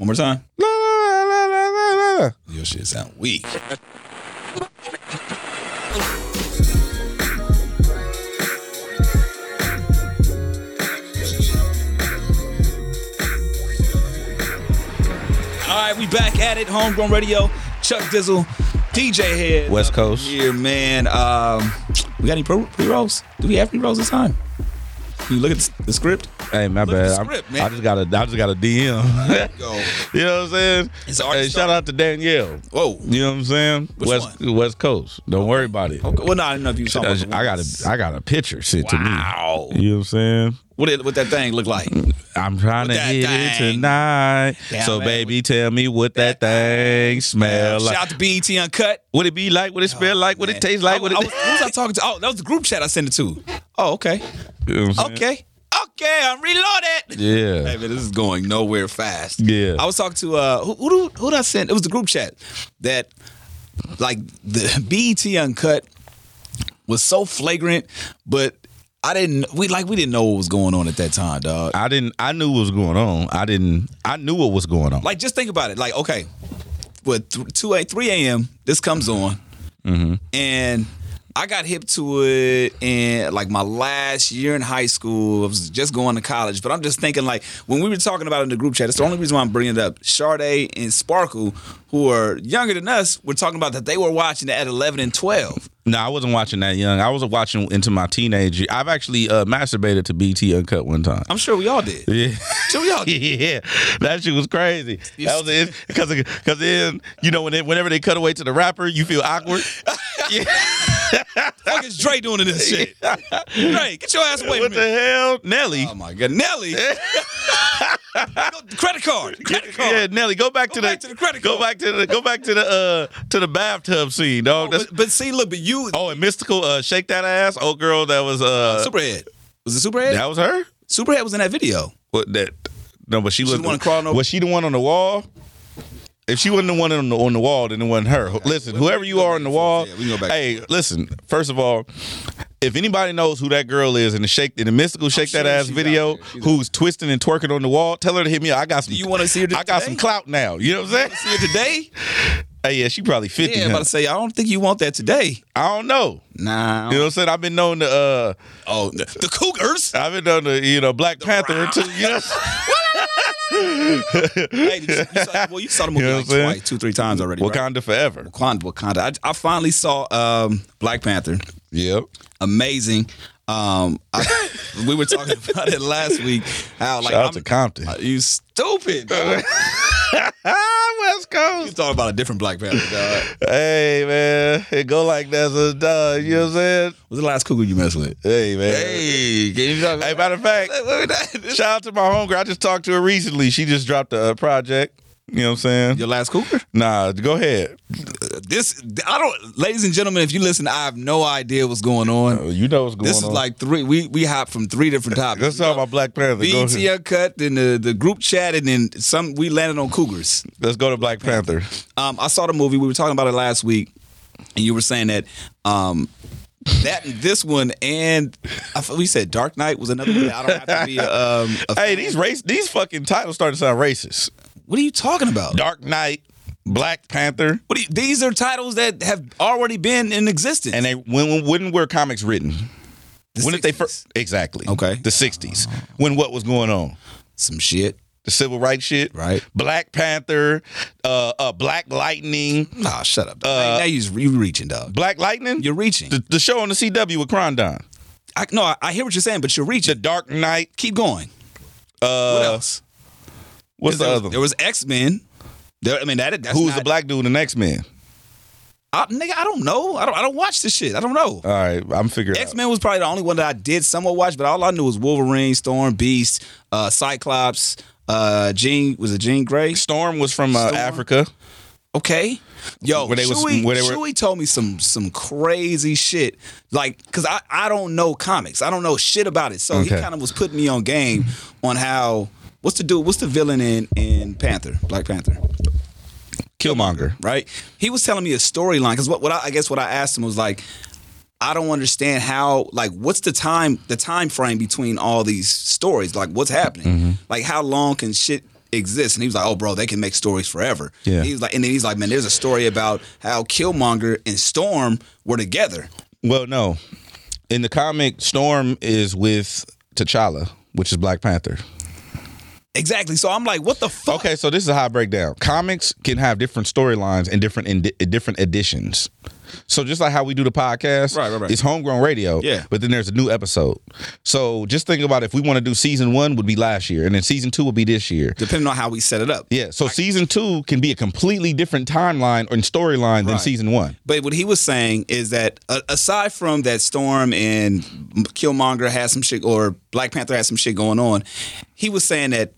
One more time. La, la, la, la, la, la. Your shit sound weak. All right, we back at it. Homegrown Radio. Chuck Dizzle, DJ Head. West Coast. Here, man. We got any pre-rolls? Do we have pre-rolls this time? Can you look at the script? Hey, my Look at bad. the script, man. I just got a DM. Go. You know what I'm saying? It's already Hey, shout started. out to Danielle. Whoa. You know what I'm saying? Which West Coast. Don't worry about it. Okay. Well, no, I didn't know if you saw. I got a picture sent to me. Wow. You know what I'm saying? What that thing look like? I'm trying to What that hit thing? it tonight. Damn, So man. baby, tell me what that thing smell Shout like. out to BET Uncut. What it be like? What it smell like? What Man. it taste like? Who was I talking to? Oh, that was the group chat I sent it to. Oh, okay. You know what I'm saying? Okay, I'm reloaded. Yeah. Hey, man, this is going nowhere fast. Yeah. I was talking to who did I send? It was the group chat that like the BET Uncut was so flagrant, but we didn't know what was going on at that time, dog. I knew what was going on. I knew what was going on. Like, just think about it. Like, okay, what 3 a.m. this comes on, and I got hip to it in like my last year in high school. I was just going to college, but I'm just thinking like when we were talking about it in the group chat, it's the only reason why I'm bringing it up. Sade and Sparkle, who are younger than us, were talking about that they were watching it at 11 and 12. No, I wasn't watching that young. I was watching into my teenage year. I've actually masturbated to BT Uncut one time. I'm sure we all did. Yeah. Sure we all did. Yeah, that shit was crazy. That was it because then whenever they cut away to the rapper, you feel awkward. Yeah. Fuck is Dre doing this shit? Dre, get your ass away What from me. the hell, Nelly? Oh my God, Nelly! Credit card. Yeah, Nelly, go back to back to the credit Go card. back to the bathtub scene, dog. But see, look, but you And Mystical, shake that ass. Old girl, that was Superhead. Was it Superhead? that was her. Superhead was in that video. What that? No, but she was the one crawling over- Was she the one on the wall? If she wasn't the one on the wall, then it wasn't her. Listen, whoever you are on the wall, Yeah, we can go back. hey, listen. First of all, if anybody knows who that girl is in the Mystical Shake sure That Ass she's video, out there. She's who's twisting and twerking on the wall, tell her to hit me up. I got some. Do you want to see her I got today? some clout now. You know what I'm saying? See her today? Hey, yeah, she probably 50. Yeah, I'm huh? about to say, I don't think you want that today. I don't know. Nah. You know what I'm saying? I've been known to. The Cougars. I've been known to. Black Panther. Browns. To, you know. Hey, you saw the movie You know like what I'm saying? twice, 2-3 times already. Right? Wakanda forever. Wakanda. I finally saw Black Panther. Yep. Amazing. We were talking about it last week. How like Shout out to Compton. you stupid. Dog. West Coast. You talking about a different Black Panther, dog. Hey, man. It go like that's a dog. You know what I'm saying? What's the last cougar you messed with? Hey, man. Hey, can you talk Hey, matter of fact, shout out to my homegirl. I just talked to her recently. She just dropped a project. You know what I'm saying? your last cougar? Nah, go ahead. Ladies and gentlemen, if you listen, I have no idea what's going on. You know what's going on. This is like three. We hop from 3 different topics. Let's talk about Black Panther. Go BET ahead. Uncut, then the group chat, and then some. We landed on Cougars. Let's go to Black Panther. I saw the movie. We were talking about it last week, and you were saying that this one and we said Dark Knight was another one. I don't have to be a Hey, fan. these fucking titles starting to sound racist. What are you talking about? Dark Knight, Black Panther, These are titles that have already been in existence. and when were comics written? The When did they 60s. first? Exactly. Okay. The 60s. When what was going on? Some shit. The civil rights shit. Right. Black Panther, Black Lightning. Nah, shut up. Now you reaching, dog. Black Lightning? You're reaching. The show on the CW with Krondon. I hear what you're saying, but you're The reaching. Dark Knight. Keep going. What else? What's the other There one? was X-Men. That's Who's not, the black dude in X-Men? Nigga, I don't know. I don't watch this shit. I don't know. All right, I'm figuring out. X-Men was probably the only one that I did somewhat watch, but all I knew was Wolverine, Storm, Beast, Cyclops, Jean Grey? Storm was from Storm? Africa. Okay. Yo, Where they was- Chewie, where they were- Chewie told me some crazy shit. Like, because I don't know comics. I don't know shit about it. So he Okay. kind of was putting me on game on how, what's the villain in Panther, Black Panther? Killmonger. Right? He was telling me a storyline because what I asked him was like, I don't understand how, like, what's the time frame between all these stories? Like, what's happening? Mm-hmm. Like, how long can shit exists. And he was like, oh, bro, they can make stories forever. Yeah. He's like, and then he's like, man, there's a story about how Killmonger and Storm were together. Well, no. In the comic, Storm is with T'Challa, which is Black Panther. Exactly. So I'm like, what the fuck? Okay, so this is how I break down. Comics can have different storylines and different editions. So just like how we do the podcast, right. It's homegrown radio, Yeah. but then there's a new episode. So just think about if we want to do season 1 would be last year, and then season 2 would be this year. Depending on how we set it up. Yeah, so season 2 can be a completely different timeline or storyline than season 1. But what he was saying is that aside from that Storm and Killmonger has some shit, or Black Panther has some shit going on, he was saying that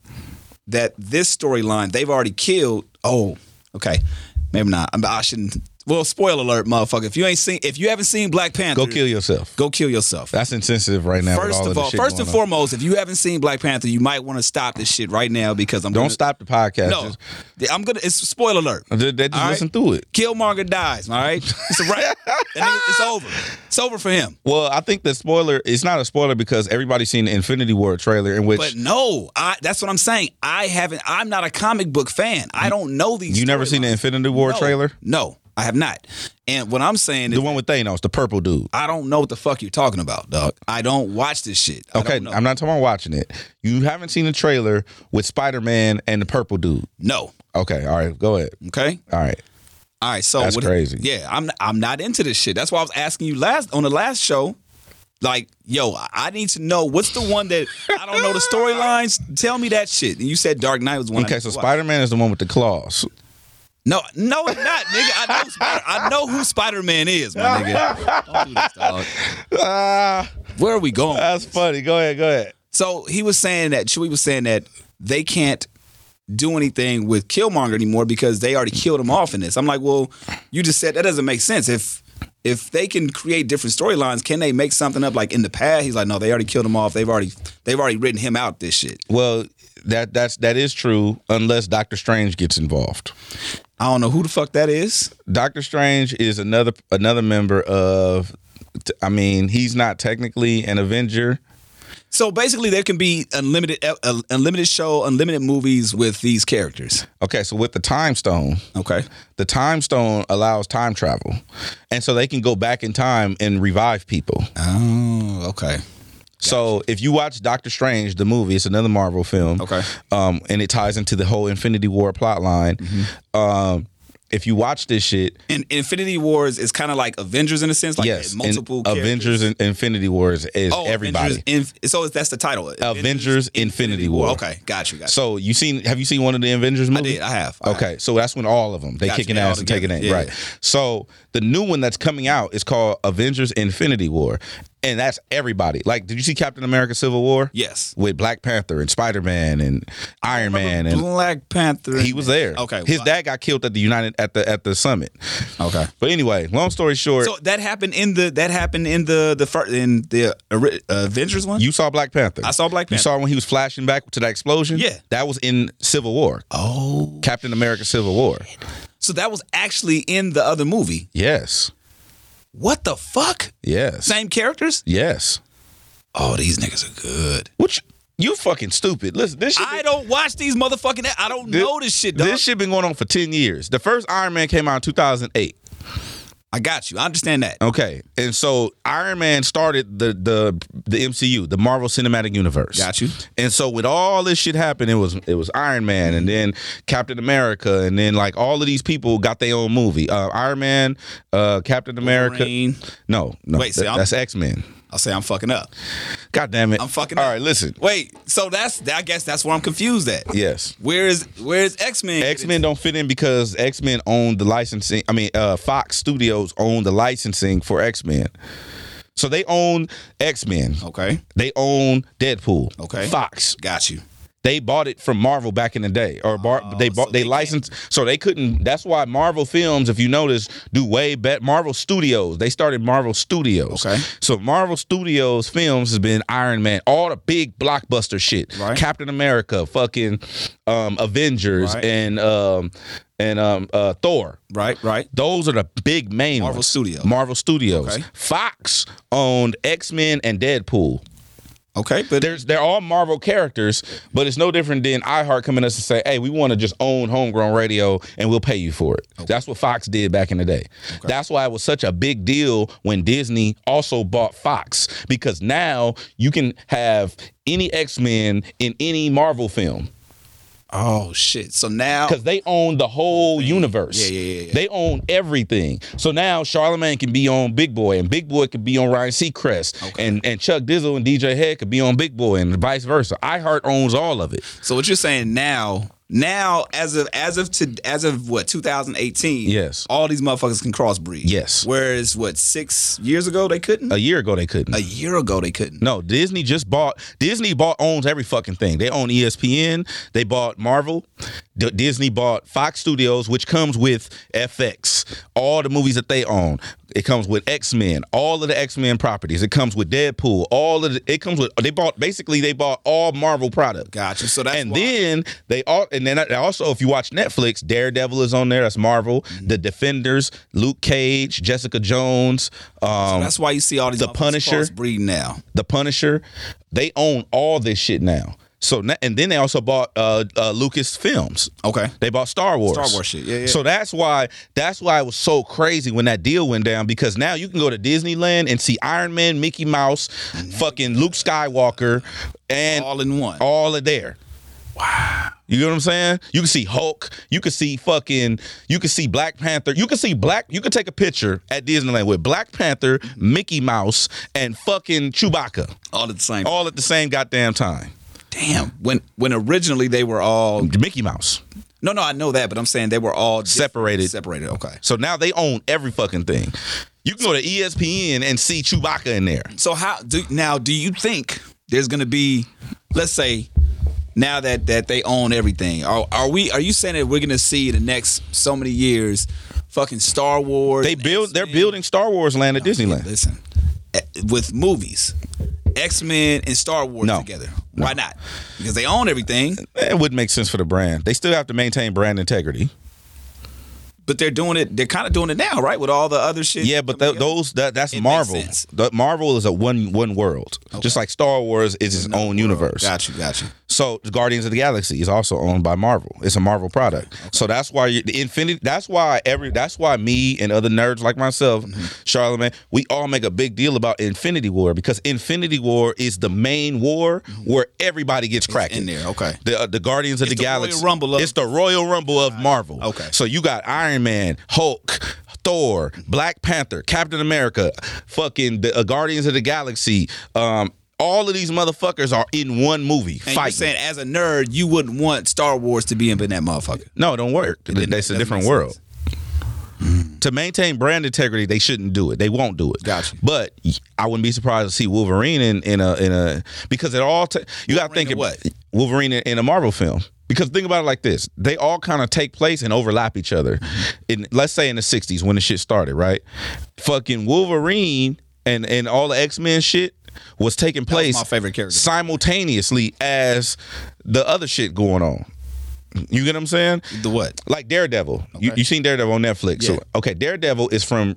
this storyline, they've already killed. Oh, okay. Maybe not. I shouldn't. Well, spoiler alert, motherfucker. If you haven't seen Black Panther, Go kill yourself. Go kill yourself. That's insensitive right now. First of all, first and foremost, if you haven't seen Black Panther, you might want to stop this shit right now because Don't stop the podcast. No, it's spoiler alert. Just listen through it. Killmonger dies. All right, it's a wrap. And it's over. It's over for him. Well, I think the spoiler. It's not a spoiler because everybody's seen the Infinity War trailer in which. But no, that's what I'm saying. I'm not a comic book fan. I don't know these. You never seen the Infinity War trailer? No, I have not. And what I'm saying is the one with Thanos, the purple dude. I don't know what the fuck you're talking about, dog. I don't watch this shit. Okay, I'm not talking about watching it. You haven't seen the trailer with Spider-Man and the purple dude. No. Okay, all right, go ahead. Okay. All right. So that's crazy. Yeah, I'm not into this shit. That's why I was asking you on the last show. Like, yo, I need to know what's the one that I don't know the storylines. Tell me that shit. And you said Dark Knight was one. Okay, so Spider-Man is the one with the claws. No, it's not, nigga. I know who Spider-Man is, my nigga. Don't do this, dog. Where are we going? That's funny. Go ahead. So Chewie was saying that they can't do anything with Killmonger anymore because they already killed him off in this. I'm like, well, you just said that doesn't make sense. If they can create different storylines, can they make something up like in the past? He's like, no, they already killed him off. They've already written him out this shit. Well, that is true unless Doctor Strange gets involved. I don't know who the fuck that is. Doctor Strange is another member of. I mean, he's not technically an Avenger. So basically, there can be unlimited show, unlimited movies with these characters. Okay, so with the Time Stone, the Time Stone allows time travel, and so they can go back in time and revive people. Oh, okay. So if you watch Doctor Strange, the movie, it's another Marvel film. Okay. And it ties into the whole Infinity War plot line. Mm-hmm. If you watch this shit, and Infinity Wars is kind of like Avengers in a sense, like yes, multiple characters. Avengers and Infinity Wars is everybody. So that's the title. Avengers Infinity War. Okay, got you. So have you seen one of the Avengers movies? I have. Okay, so that's when all of them they kicking ass and taking aim, right? So the new one that's coming out is called Avengers Infinity War. And that's everybody. Like, did you see Captain America: Civil War? Yes. With Black Panther and Spider-Man and Iron Man and Black Panther. He was there. Okay. His dad got killed at the summit. Okay. But anyway, long story short. So that happened in the Avengers one? You saw Black Panther. I saw Black Panther. You saw when he was flashing back to that explosion? Yeah. That was in Civil War. Oh. Captain America: Civil War. So that was actually in the other movie. Yes. What the fuck? Yes. Same characters? Yes. Oh, these niggas are good. Which you fucking stupid. Listen, this shit. I don't watch these motherfucking. I don't know this shit, dog. This shit been going on for 10 years. The first Iron Man came out in 2008. I got you. I understand that. Okay. And so Iron Man started the MCU, the Marvel Cinematic Universe. Got you. And so with all this shit happened, it was Iron Man and then Captain America and then like all of these people got their own movie. Iron Man, Captain America. Wolverine. No. Wait, that's X-Men. I'll say I'm fucking up. God damn it. I'm fucking up. All right, listen. Wait, so I guess that's where I'm confused at. Yes. Where's X-Men? X-Men don't fit in because X-Men own the licensing. I mean, Fox Studios own the licensing for X-Men. So they own X-Men. Okay. They own Deadpool. Okay. Fox. Got you. They bought it from Marvel back in the day, or they licensed, so they couldn't. That's why Marvel Films, if you notice, do way better. Marvel Studios, they started Marvel Studios. Okay. So Marvel Studios Films has been Iron Man, all the big blockbuster shit, right. Captain America, fucking Avengers, right. and Thor. Right. Those are the big main Marvel ones. Studios. Marvel Studios. Okay. Fox owned X-Men and Deadpool. Okay, but they're all Marvel characters, but it's no different than iHeart coming to us and say, hey, we want to just own homegrown radio and we'll pay you for it. Okay. That's what Fox did back in the day. Okay. That's why it was such a big deal when Disney also bought Fox, because now you can have any X-Men in any Marvel film. Oh shit! So now, because they own the whole universe, yeah. They own everything. So now Charlamagne can be on Big Boy, and Big Boy could be on Ryan Seacrest, okay. and Chuck Dizzle and DJ Head could be on Big Boy, and vice versa. iHeart owns all of it. So what you're saying now, as of what 2018? Yes, all these motherfuckers can crossbreed. Yes. Whereas 6 years ago they couldn't. A year ago they couldn't. A year ago they couldn't. No, Disney owns every fucking thing. They own ESPN. They bought Marvel. Disney bought Fox Studios, which comes with FX. All the movies that they own. It comes with X-Men, all of the X-Men properties. It comes with Deadpool, they bought all Marvel products. Gotcha. So that's then also, if you watch Netflix, Daredevil is on there. That's Marvel. Mm-hmm. The Defenders, Luke Cage, Jessica Jones. So that's why you see all these The Punisher breeding now. The Punisher. They own all this shit now. So, and then they also bought Lucas Films. Okay. They bought Star Wars. Star Wars shit, yeah. So that's why it was so crazy when that deal went down, because now you can go to Disneyland and see Iron Man, Mickey Mouse, fucking Luke Skywalker, and all in one. All are there. Wow. You know what I'm saying? You can see Hulk. You can see Black Panther. You can take a picture at Disneyland with Black Panther, Mickey Mouse, and fucking Chewbacca. All at the same. All at the same goddamn time. Damn. When originally they were all Mickey Mouse. No, I know that, but I'm saying they were all separated. Okay. So now they own every fucking thing. You can go to ESPN and see Chewbacca in there. So do you think there's going to be, let's say, now that they own everything, are you saying that we're going to see in the next so many years fucking Star Wars? They're building Star Wars land at Disneyland. Listen, with movies, X-Men and Star Wars together. Why not? Because they own everything. It wouldn't make sense for the brand. They still have to maintain brand integrity. But they're doing it. They're kind of doing it now, right? With all the other shit. Yeah, but that's Marvel. Marvel is a one world, just like Star Wars is its own universe. Got you. So Guardians of the Galaxy is also owned by Marvel. It's a Marvel product. Okay. So that's why the Infinity. That's why me and other nerds like myself, Charlamagne, we all make a big deal about Infinity War, because Infinity War is the main war where everybody gets cracking in there. Okay. The Guardians of the Galaxy. It's the Royal Rumble of Marvel. Okay. So you got Iron Man, Hulk, Thor, Black Panther, Captain America, fucking the Guardians of the Galaxy. All of these motherfuckers are in one movie fighting. You're saying, as a nerd, you wouldn't want Star Wars to be in that motherfucker. No, it don't work. That's a different world. To maintain brand integrity, they shouldn't do it. They won't do it. Gotcha. But I wouldn't be surprised to see Wolverine in a because it all you got to think what Wolverine in a Marvel film. Because think about it like this. They all kind of take place and overlap each other. Let's say in the 60s when the shit started, right? Fucking Wolverine and all the X-Men shit was taking place my favorite character simultaneously as the other shit going on. You get what I'm saying? The what? Like Daredevil. Okay. You seen Daredevil on Netflix. Yeah. So okay, Daredevil is from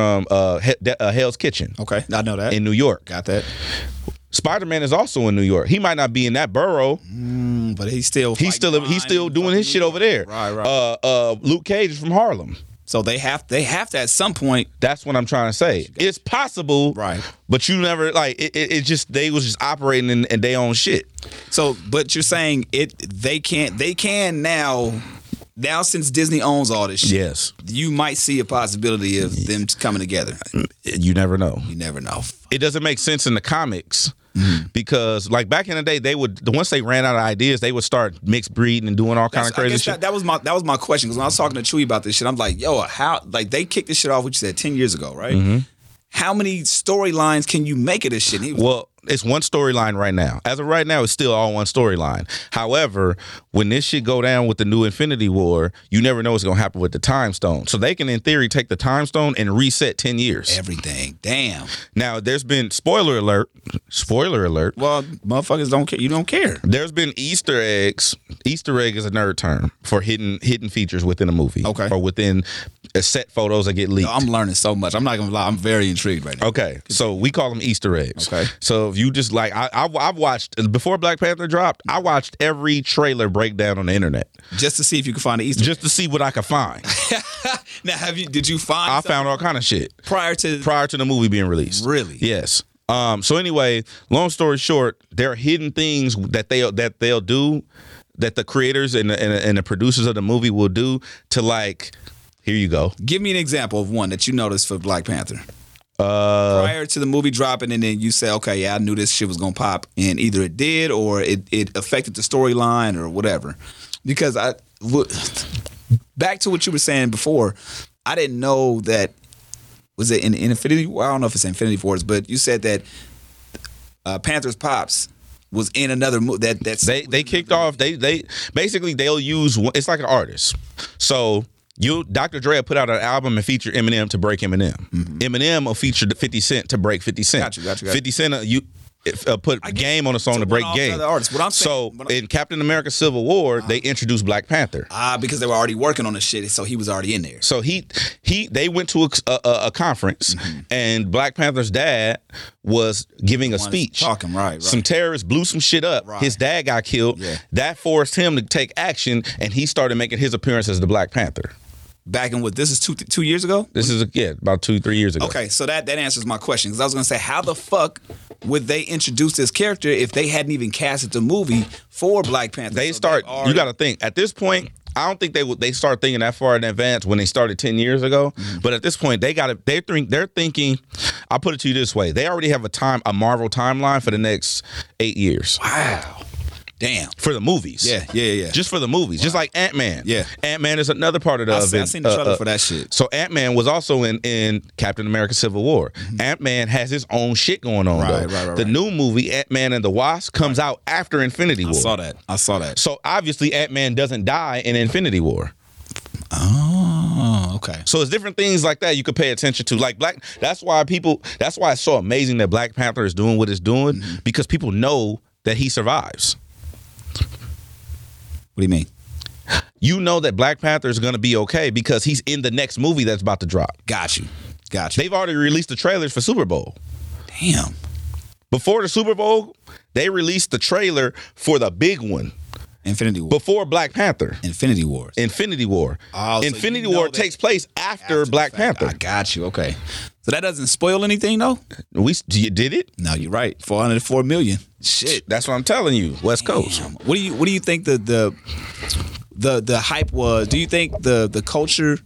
Hell's Kitchen. Okay, I know that. In New York. Got that. Spider-Man is also in New York. He might not be in that borough, but he's still doing his shit over there. Right. Luke Cage is from Harlem. So they have to at some point. That's what I'm trying to say. It's possible, right? But you never it just they was just operating in their own shit. So, but you're saying they can now since Disney owns all this shit. Yes, you might see a possibility of them coming together. You never know. It doesn't make sense in the comics. Because like back in the day, once they ran out of ideas, they would start mixed breeding and doing all kind of crazy shit. That was my question, because when I was talking to Chewy about this shit, I'm like, yo, how they kicked this shit off, which you said 10 years ago, right? Mm-hmm. How many storylines can you make of this shit? Well, it's one storyline right now. As of right now, it's still all one storyline. However, when this shit go down with the new Infinity War, you never know what's going to happen with the Time Stone. So they can, in theory, take the Time Stone and reset 10 years. Everything. Damn. Now, there's been, spoiler alert. Well, motherfuckers don't care. You don't care. There's been Easter eggs. Easter egg is a nerd term for hidden features within a movie. Okay. Or within set photos that get leaked. I'm learning so much. I'm not gonna lie. I'm very intrigued right now. Okay, so we call them Easter eggs. Okay. So if you just like, I've watched before Black Panther dropped. I watched every trailer breakdown on the internet Just to see if you can find the Easter. just to see what I could find. Now, did you find? I something found all kind of shit prior to the movie being released. Really? Yes. So anyway, long story short, there are hidden things that they'll do, that the creators and the producers of the movie will do to, like, here you go. Give me an example of one that you noticed for Black Panther. Prior to the movie dropping, and then you say, okay, yeah, I knew this shit was gonna pop, and either it did or it affected the storyline or whatever. Because back to what you were saying before, I didn't know that. Was it in Infinity War? I don't know if it's Infinity Wars, but you said that Panthers Pops was in another movie. They kicked off. They basically they'll use. It's like an artist. So Dr. Dre put out an album and featured Eminem to break Eminem. Mm-hmm. Eminem will feature 50 Cent to break 50 Cent. Got you. 50 Cent put Game on a song to break Game. In Captain America: Civil War, they introduced Black Panther. Because they were already working on the shit, so he was already in there. So they went to a conference, and Black Panther's dad was giving a speech. Talking right. Some terrorists blew some shit up. Right. His dad got killed. Yeah. That forced him to take action, and he started making his appearance as the Black Panther. Back in this is 2 years ago? This is about 2-3 years ago. Okay, so that answers my question, because I was going to say, how the fuck would they introduce this character if they hadn't even casted the movie for Black Panther? You got to think at this point. I don't think they start thinking that far in advance when they started 10 years ago. Mm-hmm. But at this point, they're thinking. I'll put it to you this way: they already have a Marvel timeline for the next 8 years. Wow. Damn. For the movies. Yeah. Just for the movies. Wow. Just like Ant-Man. Yeah. Ant-Man is another part of the event. I've seen the trailer for that shit. So Ant-Man was also in Captain America: Civil War. Mm-hmm. Ant-Man has his own shit going on, though. Right. The new movie, Ant-Man and the Wasp, comes out after Infinity War. I saw that. So obviously Ant-Man doesn't die in Infinity War. Oh, okay. So it's different things like that you could pay attention to. Like that's why it's so amazing that Black Panther is doing what it's doing, because people know that he survives. What do you mean? You know that Black Panther is going to be okay because he's in the next movie that's about to drop. Got you. They've already released the trailers for Super Bowl. Damn. Before the Super Bowl, they released the trailer for the big one. Infinity War. Before Black Panther. Infinity War. Oh, Infinity War takes place after Black Panther. I got you. Okay. So that doesn't spoil anything, though? Did it? No, you're right. 404 million. Shit. That's what I'm telling you. West Coast. What do you think the hype was? Do you think the culture,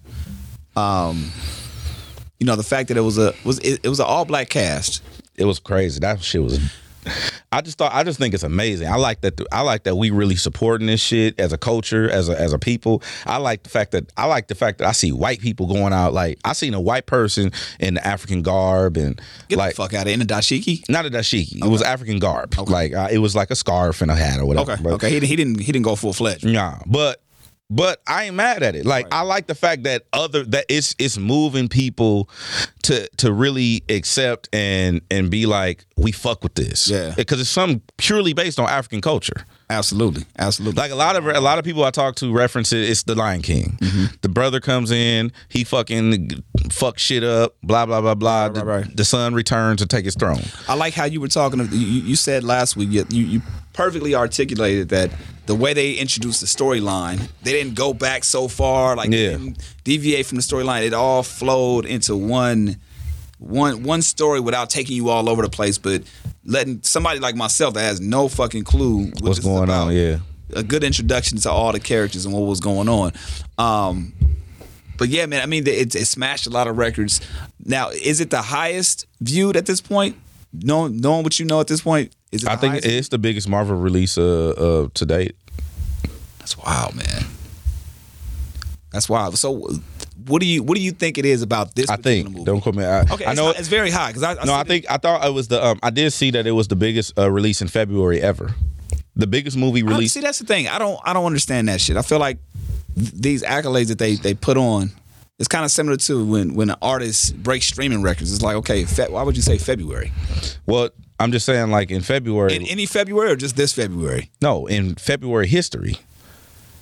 the fact that it was an all black cast? It was crazy. That shit was. I just think it's amazing. I like that we really supporting this shit as a culture, as a people. I like the fact that I see white people going out. Like, I seen a white person in the African garb and get the fuck out of it. In a dashiki? Not a dashiki. Okay. It was African garb. Okay. Like it was like a scarf and a hat or whatever. Okay. Okay. He didn't go full fledged. Nah, but I ain't mad at it. Like, right. I like the fact that it's moving people to really accept and be like, we fuck with this. Yeah. Because it's something purely based on African culture. Absolutely. Like a lot of people I talk to reference it. It's the Lion King. Mm-hmm. The brother comes in, he fucking fucks shit up. Blah blah blah blah. Right. The son returns to take his throne. I like how you were talking. You said last week. You perfectly articulated that the way they introduced the storyline, they didn't go back so far. Like, they didn't deviate from the storyline. It all flowed into one story without taking you all over the place, but letting somebody like myself that has no fucking clue what's going on, a good introduction to all the characters and what was going on. But yeah, man, I mean, it smashed a lot of records. Now, is it the highest viewed at this point? Knowing what you know at this point, is it? I think it's the biggest Marvel release to date. That's wild, man. That's wild. So, what do you think it is about this? I think movie? Don't quote me. I know it's very high because I thought it was the. I did see that it was the biggest release in February ever. The biggest movie release. See, that's the thing. I don't understand that shit. I feel like these accolades that they put on, it's kind of similar to when an artist breaks streaming records. It's like, okay, why would you say February? Well, I'm just saying, like, in February. In any February or just this February? No, in February history.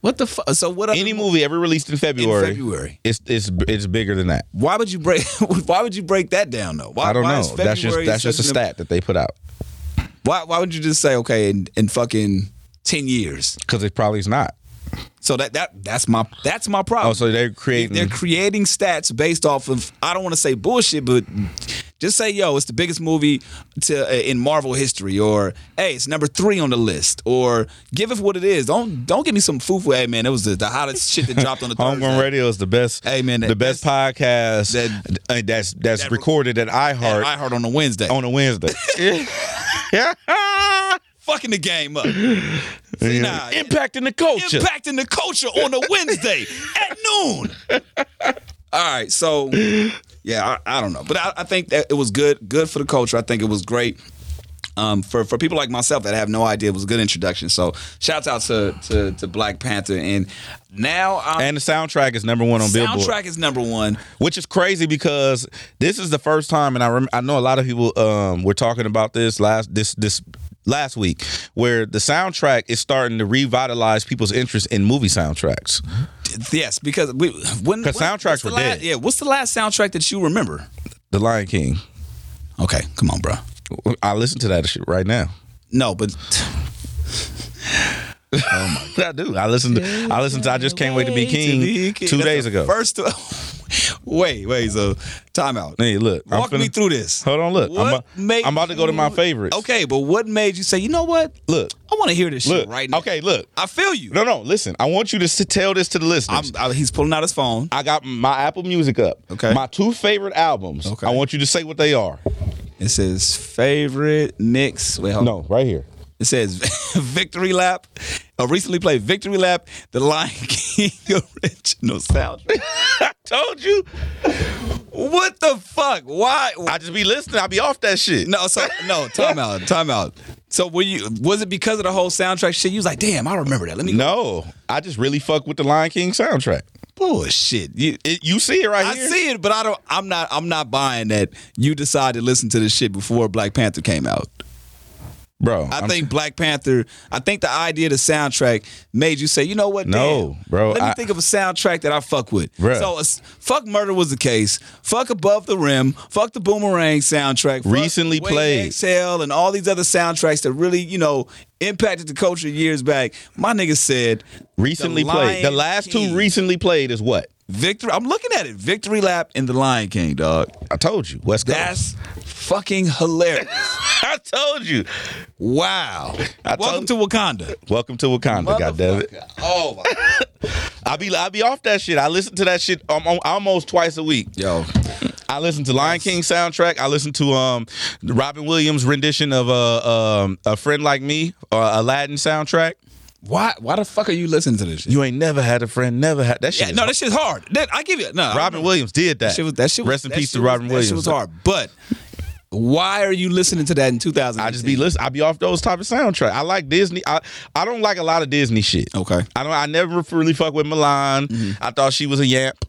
What the fuck? So what? Any movie ever released in February, it's bigger than that. Why would you break? Why would you break that down though? Why, I don't why know. is That's February just a stat that they put out. Why would you just say okay in fucking 10 years? Because it probably is not. So that's my problem. Oh, so they're creating stats based off of, I don't want to say bullshit, but just say, yo, it's the biggest movie in Marvel history, or hey, it's number 3 on the list, or give it what it is. Don't give me some foo-foo. Hey man, it was the hottest shit that dropped on the Homegrown Radio is the best. Hey man, the best podcast that's recorded at iHeart. At iHeart on a Wednesday. Yeah. Fucking the game up. See, impacting the culture. Impacting the culture on a Wednesday at noon. All right, so yeah, I don't know, but I think that it was good for the culture. I think it was great for people like myself that have no idea. It was a good introduction. So shouts out to Black Panther, and now and the soundtrack is number 1 on Billboard. Soundtrack is number 1, which is crazy because this is the first time, and I know a lot of people were talking about this last week, where the soundtrack is starting to revitalize people's interest in movie soundtracks. Yes, because soundtracks were dead. Yeah, what's the last soundtrack that you remember? The Lion King. Okay, come on, bro. I listen to that shit right now. No, but oh my God, I do. I listen to I Just Can't Wait to Be King 2 days ago. Wait, so time out. Hey, look. Walk me through this. Hold on, look. I'm about to go to my favorites. Okay, but what made you say, you know what? Look. I want to hear this shit right now. Okay, look. I feel you. No, listen. I want you to tell this to the listeners. He's pulling out his phone. I got my Apple Music up. Okay. My 2 favorite albums. Okay. I want you to say what they are. It says favorite mix. Wait, hold on. No, right here. It says Victory Lap. Recently played Victory Lap, the Lion King original soundtrack. I told you. What the fuck? Why? I just be listening. I be off that shit. No, time out. So was it because of the whole soundtrack shit? You was like, damn, I remember that. No, I just really fuck with the Lion King soundtrack. Bullshit. You see it right here? I see it, but I'm not buying that you decided to listen to this shit before Black Panther came out. Bro, I think Black Panther, I think the idea of the soundtrack made you say, you know what, no, damn, bro. Let me think of a soundtrack that I fuck with. Bro. So fuck Murder Was the Case, fuck Above the Rim, fuck the Boomerang soundtrack, fuck recently played Exhale, and all these other soundtracks that really, impacted the culture years back. My nigga said recently played. The last King. 2 recently played is what? Victory. I'm looking at it. Victory Lap and The Lion King, dog. I told you. West Coast. That's fucking hilarious. I told you. Wow. Welcome to Wakanda. Welcome to Wakanda, goddammit. Oh my. I be off that shit. I listen to that shit almost twice a week. Yo. I listen to Lion King soundtrack. I listen to Robin Williams' rendition of A Friend Like Me, Aladdin soundtrack. Why the fuck are you listening to this shit? You ain't never had a friend, never had that shit. Yeah, that shit's hard. I give you no. Robin Williams did that. Rest in peace to Robin Williams. That shit was hard. But why are you listening to that in 2000? I just be listening. I be off those type of soundtrack. I like Disney. I don't like a lot of Disney shit. Okay. I never really fuck with Milan. Mm-hmm. I thought she was a yamp.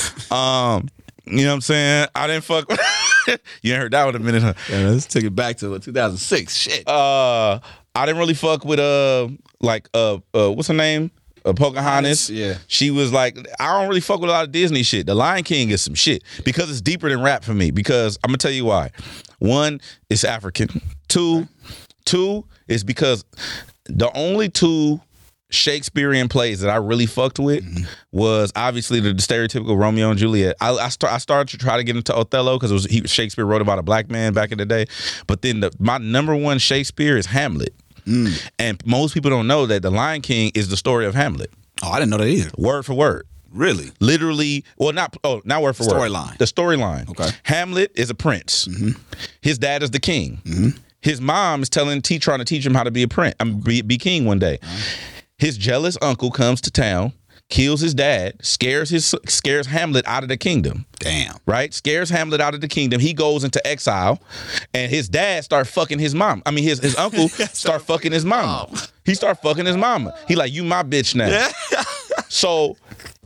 You know what I'm saying? I didn't fuck with you ain't heard that one in a minute, huh? Yeah, let's take it back to 2006. Shit. I didn't really fuck with what's her name? Pocahontas. Yeah. She was like, I don't really fuck with a lot of Disney shit. The Lion King is some shit because it's deeper than rap for me. Because I'm gonna tell you why. 1, it's African. 2 is because the only 2 Shakespearean plays that I really fucked with was obviously the stereotypical Romeo and Juliet. I started to try to get into Othello because Shakespeare wrote about a black man back in the day. But then my number 1 Shakespeare is Hamlet. And most people don't know that The Lion King is the story of Hamlet. Oh, I didn't know that either. Word for word. Really? Literally, well, not word for word. Storyline. The storyline. Okay. Hamlet is a prince. Mm-hmm. His dad is the king. Mm-hmm. His mom is trying to teach him how to be a prince, be king one day. His jealous uncle comes to town, kills his dad, scares Hamlet out of the kingdom. Damn. Right? Scares Hamlet out of the kingdom. He goes into exile, and his dad start fucking his mom. I mean, his uncle start fucking his mama. He start fucking his mama. He like, you my bitch now. Yeah. So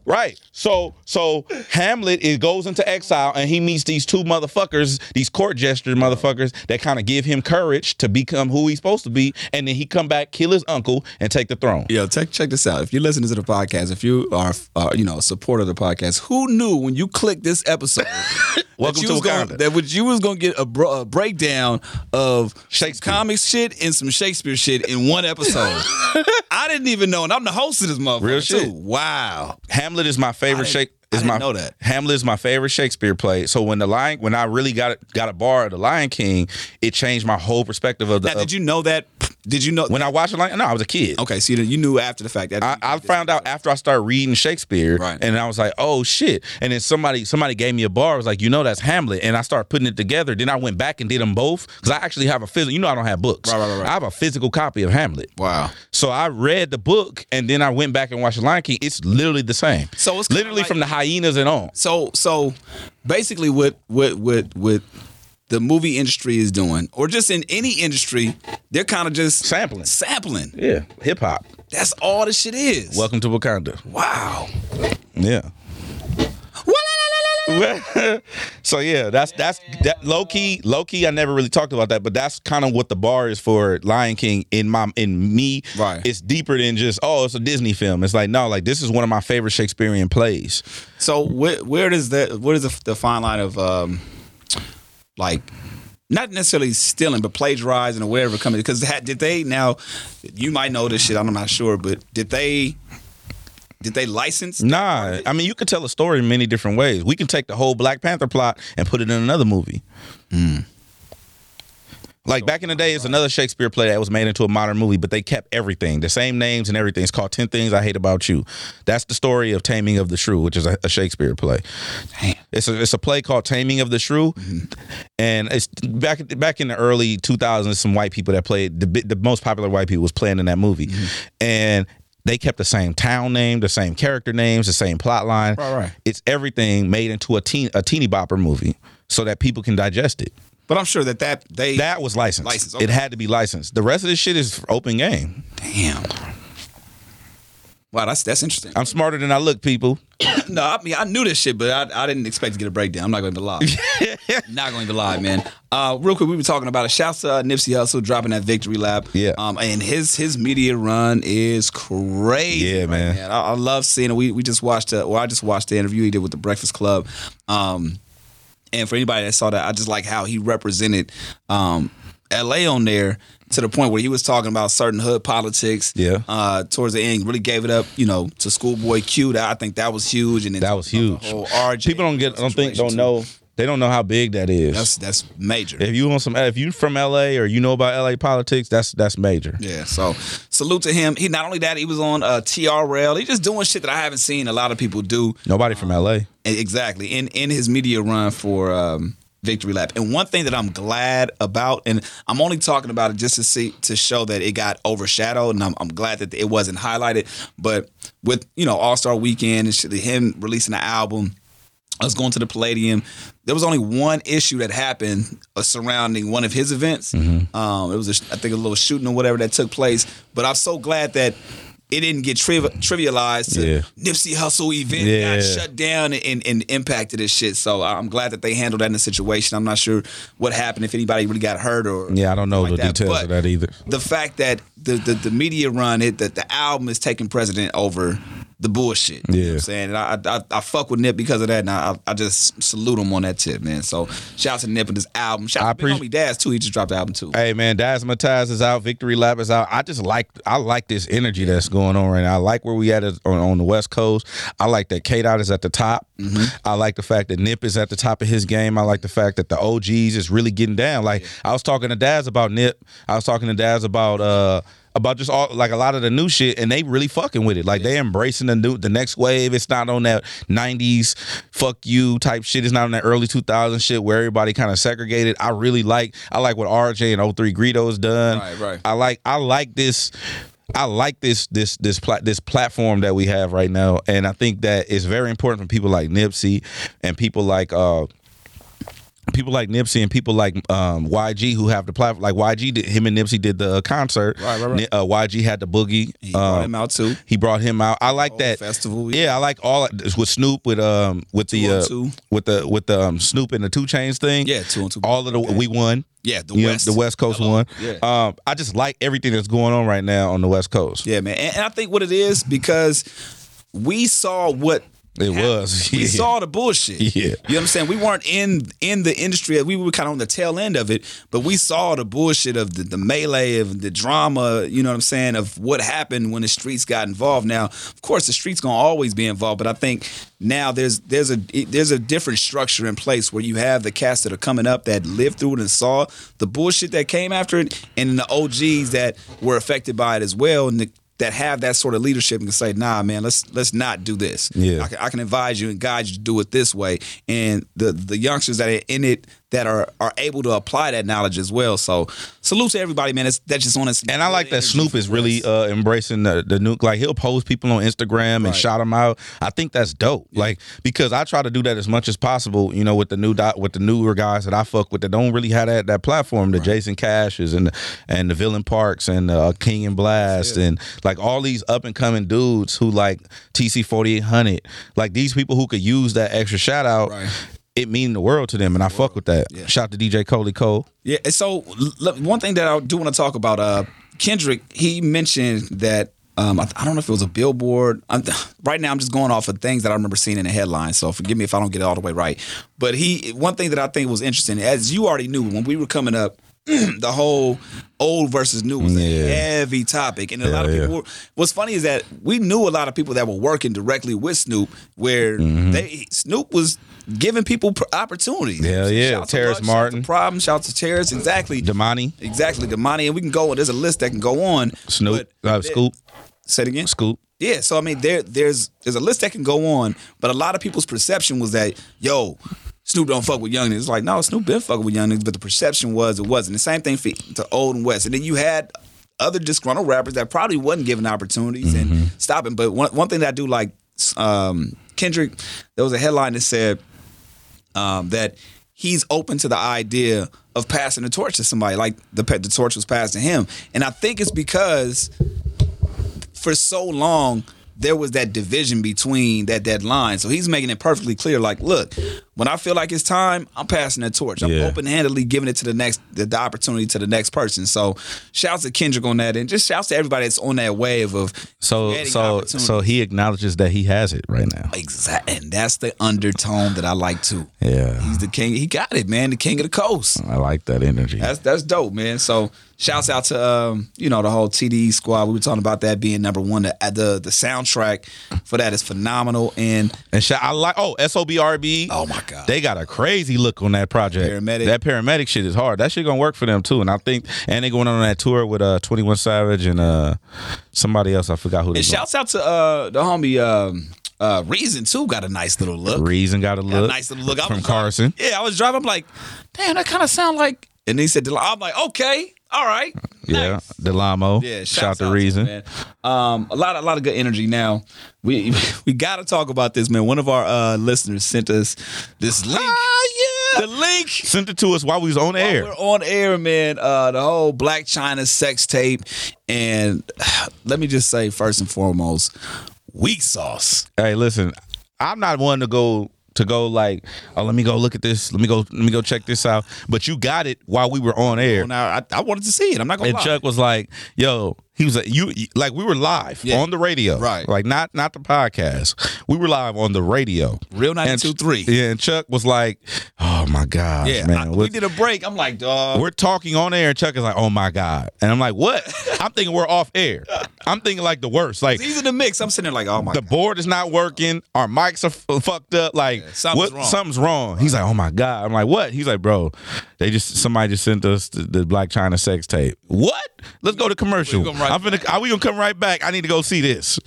Right. So Hamlet goes into exile and he meets these two motherfuckers, these court jester motherfuckers that kind of give him courage to become who he's supposed to be, and then he come back, kill his uncle, and take the throne. Yo, check this out. If you're listening to the podcast, if you are a supporter of the podcast, who knew when you clicked this episode Welcome to Wakanda. that you was gonna get a breakdown of Shakespeare comics shit and some Shakespeare shit in one episode? I didn't even know, and I'm the host of this motherfucker. Real shit. Too. Wow. Hamlet is my favorite I didn't know that. Hamlet is my favorite Shakespeare play. So when I really got a bar of the Lion King, it changed my whole perspective of the. Now, did you know that? Did you know when I watched the Lion? No, I was a kid. Okay, so you knew after the fact. I found out after I started reading Shakespeare, Right. and I was like, oh shit. And then somebody gave me a bar. I was like, that's Hamlet. And I started putting it together. Then I went back and did them both because I actually have a physical. I don't have books. Right. I have a physical copy of Hamlet. Wow. So I read the book and then I went back and watched the Lion King. It's literally the same. So it's literally like, from the hyenas and on. So basically, what the movie industry is doing, or just in any industry, they're kind of just sampling. Yeah, hip hop. That's all this shit is. Welcome to Wakanda. Wow. Yeah. So yeah, that's that low key. I never really talked about that, but that's kind of what the bar is for Lion King in me. Right. It's deeper than just it's a Disney film. It's like no, this is one of my favorite Shakespearean plays. So where does the fine line of not necessarily stealing, but plagiarizing or whatever coming? Because did they now? You might know this shit. I'm not sure, but did they license? Nah, I mean you could tell a story in many different ways. We can take the whole Black Panther plot and put it in another movie. Like back in the day, it's another Shakespeare play that was made into a modern movie, but they kept everything, the same names and everything. It's called 10 Things I Hate About You. That's the story of Taming of the Shrew, which is a Shakespeare play. Damn. It's a play called Taming of the Shrew, and it's back in the early 2000s. Some white people that played the most popular white people was playing in that movie, and they kept the same town name, the same character names, the same plot line. Right. It's everything made into a teeny bopper movie so that people can digest it. But I'm sure that was licensed. Okay. It had to be licensed. The rest of this shit is open game. Damn. Wow, that's interesting. I'm smarter than I look, people. No, I mean I knew this shit, but I didn't expect to get a breakdown. I'm not going to lie. Not going to lie, man. Real quick, we were talking about it. Shouts to Nipsey Hussle dropping that Victory Lap. Yeah. And his media run is crazy. Yeah, right, man. I love seeing it. We just watched I just watched the interview he did with the Breakfast Club. And for anybody that saw that, I just like how he represented LA on there to the point where he was talking about certain hood politics. Yeah. Towards the end, really gave it up, to Schoolboy Q. I think that was huge. And then that was huge. The whole RJ People don't know. They don't know how big that is. That's major. If you from LA or you know about LA politics, that's major. Yeah. So salute to him. He not only that, he was on TRL. He just doing shit that I haven't seen a lot of people do. Nobody from LA. Exactly. In his media run for Victory Lap. And one thing that I'm glad about, and I'm only talking about it just to show that it got overshadowed, and I'm glad that it wasn't highlighted. But with All-Star Weekend and shit, him releasing the album, us going to the Palladium, there was only one issue that happened surrounding one of his events. It was I think a little shooting or whatever that took place. But I'm so glad that it didn't get trivialized to Nipsey Hussle event got shut down and impacted this shit. So I'm glad that they handled that in the situation. I'm not sure what happened, if anybody really got hurt or I don't know the details of that either. The fact that the media run that the album is taking precedent over the bullshit. You know what I'm saying? And I fuck with Nip because of that, and I just salute him on that tip, man. So shout out to Nip and this album. Shout out to Big Homie Daz too. He just dropped the album too. Hey man, Dazzmatazz is out. Victory Lap is out. I like this energy that's going on right now. I like where we at on the West Coast. I like that K-Dot is at the top. I like the fact that Nip is at the top of his game. I like the fact that the OGs is really getting down. Like I was talking to Daz about Nip. I was talking to Daz about just all like a lot of the new shit, and they really fucking with it. Like they embracing the next wave. It's not on that 90s fuck you type shit. It's not on that early 2000s shit where everybody kind of segregated. I like what RJ and 03 Greedo has done. Right. I like this. I like this platform that we have right now, and I think that it's very important for people like Nipsey and people like people like Nipsey and people like YG who have the platform. Like YG did, him and Nipsey did the concert. Right. YG had the Boogie. He brought him out too. He brought him out. I like that festival. Yeah, I like all with Snoop with the Snoop and the 2 Chainz thing. Yeah, 2 on 2. All of the we won. Yeah, the West Coast won. Yeah. I just like everything that's going on right now on the West Coast. Yeah, man, and I think what it is because we saw what. It was. We saw the bullshit. Yeah. You know what I'm saying? We weren't in the industry. We were kind of on the tail end of it, but we saw the bullshit of the melee, of the drama, you know what I'm saying, of what happened when the streets got involved. Now, of course, the streets going to always be involved, but I think now there's a different structure in place where you have the cast that are coming up that lived through it and saw the bullshit that came after it, and the OGs that were affected by it as well, and that have that sort of leadership and can say, nah, man, let's not do this. Yeah. I can advise you and guide you to do it this way. And the youngsters that are in it that are able to apply that knowledge as well. So salute to everybody, man. That's just on us. And I like that Snoop is really embracing the new, like he'll post people on Instagram and shout them out. I think that's dope. Yeah. Like, because I try to do that as much as possible, you know, with the newer guys that I fuck with that don't really have that platform, the Jason Cashes and the Villain Parks and King and Blast and like all these up and coming dudes who like TC 4800, like these people who could use that extra shout out. Right. It mean the world to them, and I fuck with that. Yeah. Shout out to DJ Coley Cole. Yeah, and so one thing that I do want to talk about, Kendrick, he mentioned that, I don't know if it was a billboard. Right now I'm just going off of things that I remember seeing in the headline, so forgive me if I don't get it all the way right. But one thing that I think was interesting, as you already knew, when we were coming up, the whole old versus new was a heavy topic, and a lot of people. What's funny is that we knew a lot of people that were working directly with Snoop, where Snoop was giving people opportunities. Yeah. Terrence Martin, problem. Shout out to Terrence, exactly. Damani, and we can go. There's a list that can go on. Snoop, Scoop. Say it again. Scoop. Yeah, so I mean, there's a list that can go on, but a lot of people's perception was that Snoop don't fuck with young niggas. It's like, no, Snoop been fucking with young niggas, but the perception was it wasn't. The same thing to Old and West. And then you had other disgruntled rappers that probably wasn't given opportunities and stopping. But one thing that I do like, Kendrick, there was a headline that said that he's open to the idea of passing the torch to somebody, like the torch was passed to him. And I think it's because for so long, there was that division between that line. So he's making it perfectly clear, like, look, when I feel like it's time, I'm passing that torch. I'm open-handedly giving it to the opportunity to the next person. So shouts to Kendrick on that, and just shouts to everybody that's on that wave of so he acknowledges that he has it right now. Exactly. And that's the undertone that I like too. Yeah. He's the king. He got it, man. The king of the coast. I like that energy. That's dope, man. So shouts out to the whole TDE squad. We were talking about that being number one. The soundtrack for that is phenomenal. And I like SOBRB. Oh my God, they got a crazy look on that project. That paramedic shit is hard. That shit gonna work for them too. And I think they going on that tour with 21 Savage and somebody else. I forgot who. And shouts out to the homie. Reason too got a nice little look. Reason got a nice little look from Carson. I was driving. I'm like, damn, that kind of sound like. And he said, I'm like, okay, all right. Yeah, nice. Delamo. Yeah, shout to Reason. Man. A lot of good energy. Now we got to talk about this, man. One of our listeners sent us this link. The link sent it to us while we was on air. We're on air, man. The whole Blac Chyna sex tape, and let me just say first and foremost, weak sauce. Hey, listen, I'm not one to go like, oh, let me go look at this. Let me go check this out. But you got it while we were on air. Now I wanted to see it. I'm not gonna lie. And Chuck was like, yo. He was like, we were live on the radio, right? Like not the podcast. We were live on the radio, Real 92.3. Yeah, and Chuck was like, "Oh my God, man!" We did a break. I'm like, dog. We're talking on air, and Chuck is like, "Oh my God," and I'm like, "What?" I'm thinking we're off air. I'm thinking like the worst. Like he's in the mix. I'm sitting there like, "Oh my." The board is not working. Our mics are fucked up. Like something's wrong. He's like, "Oh my God." I'm like, "What?" He's like, "Bro, somebody just sent us the Blac Chyna sex tape." What? Let's go to commercial. We gonna come right back. I need to go see this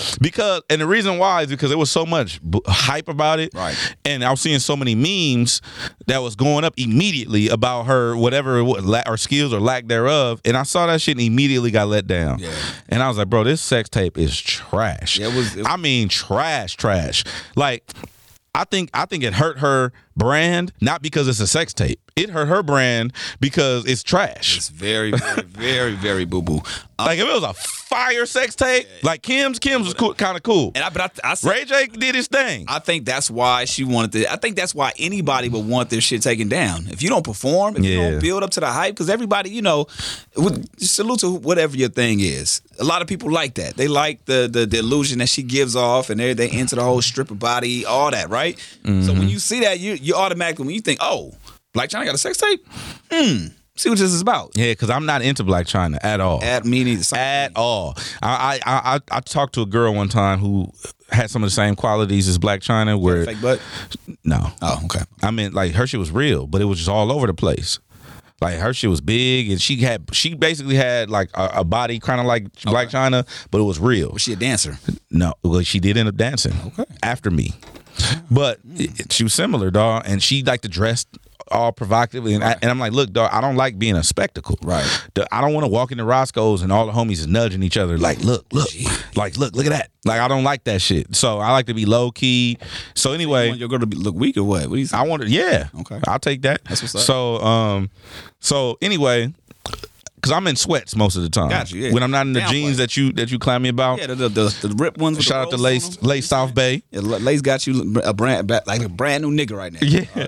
and the reason why is because there was so much hype about it, right? And I was seeing so many memes that was going up immediately about her, whatever or skills or lack thereof, and I saw that shit and immediately got let down. Yeah. And I was like, bro, this sex tape is trash. Yeah, it was I mean, trash. Like, I think it hurt her brand, not because it's a sex tape. It hurt her brand because it's trash. It's very, very, very, very boo boo. Like if it was a fire sex tape, like Kim's was cool, kind of cool. And I Ray J did his thing. I think that's why she wanted to. I think that's why anybody would want their shit taken down. If you don't perform, if you don't build up to the hype, because everybody, salute to whatever your thing is. A lot of people like that. They like the illusion that she gives off, and they into the whole stripper body, all that, right? Mm-hmm. So when you see that, you automatically, when you think, oh, Blac Chyna got a sex tape? See what this is about. Yeah, because I'm not into Blac Chyna at all. At me neither. At all. I talked to a girl one time who had some of the same qualities as Blac Chyna. Where fake butt? No. Oh, okay. I mean, like her shit was real, but it was just all over the place. Like her shit was big, and she basically had like a body kind of like Blac Chyna, but it was real. Was she a dancer? No, well, she did end up dancing after me, but she was similar, dog, and she liked to dress all provocatively, and I'm like, look, dog, I don't like being a spectacle. Right. I don't want to walk into Roscoe's and all the homies is nudging each other. Like, look, like, look at that. Like, I don't like that shit. So I like to be low key. So anyway, you want your girl to look weak or what? What do you say? I want to, yeah. Okay. I'll take that. That's what's up. So anyway, because I'm in sweats most of the time. Got you, yeah. When I'm not in the jeans that you clam me about. Yeah, the ripped ones. With Shout out to Lace South Bay. Yeah, Lace got you a brand new nigga right now.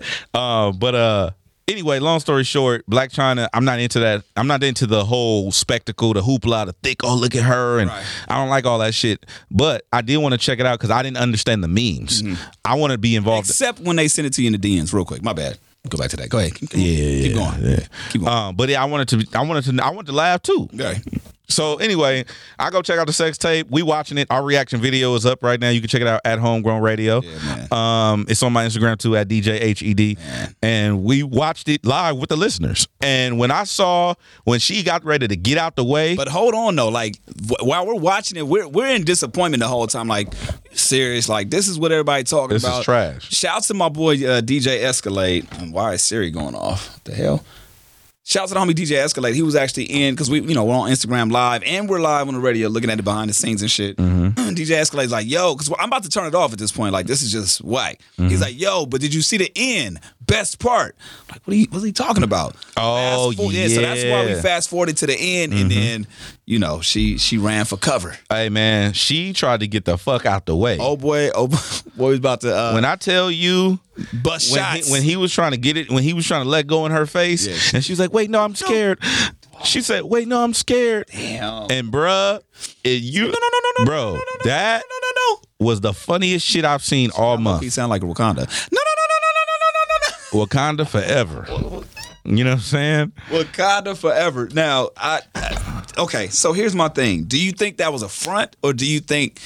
Yeah. Anyway, long story short, Blac Chyna, I'm not into that. I'm not into the whole spectacle, the hoopla, the thick, oh, look at her. And I don't like all that shit. But I did want to check it out because I didn't understand the memes. Mm-hmm. I want to be involved. Except when they send it to you in the DMs real quick. My bad. Go back to that. Go ahead. Keep going. Yeah. Keep going. But yeah, I wanted to laugh too. Okay. So anyway, I go check out the sex tape. We watching it. Our reaction video is up right now. You can check it out at Homegrown Radio. Yeah, man. It's on my Instagram too at DJHED. Man. And we watched it live with the listeners. And when she got ready to get out the way. But hold on though, like while we're watching it, we're in disappointment the whole time. Like, serious, like this is what everybody talking about. This is trash. Shouts to my boy DJ Escalade. And why is Siri going off? What the hell? Shouts to the homie DJ Escalade. He was actually in, because we're on Instagram Live and we're live on the radio looking at the behind the scenes and shit. Mm-hmm. DJ Escalade's like, yo, because I'm about to turn it off at this point. Like, this is just whack. Mm-hmm. He's like, yo, but did you see the end? Best part. Like, what's he talking about? Oh, yeah. So that's why we fast forwarded to the end. Mm-hmm. And then, she ran for cover. Hey, man, she tried to get the fuck out the way. Oh, boy, he's about to. When I tell you. Bust shots. When he was trying to get it, when he was trying to let go in her face, and she's like, wait, no, I'm scared. She said, wait, no, I'm scared. Damn. And bruh, that was the funniest shit I've seen all month. He sound like Wakanda. No. Wakanda forever. You know what I'm saying? Wakanda forever. Now, okay, so here's my thing. Do you think that was a front, or do you think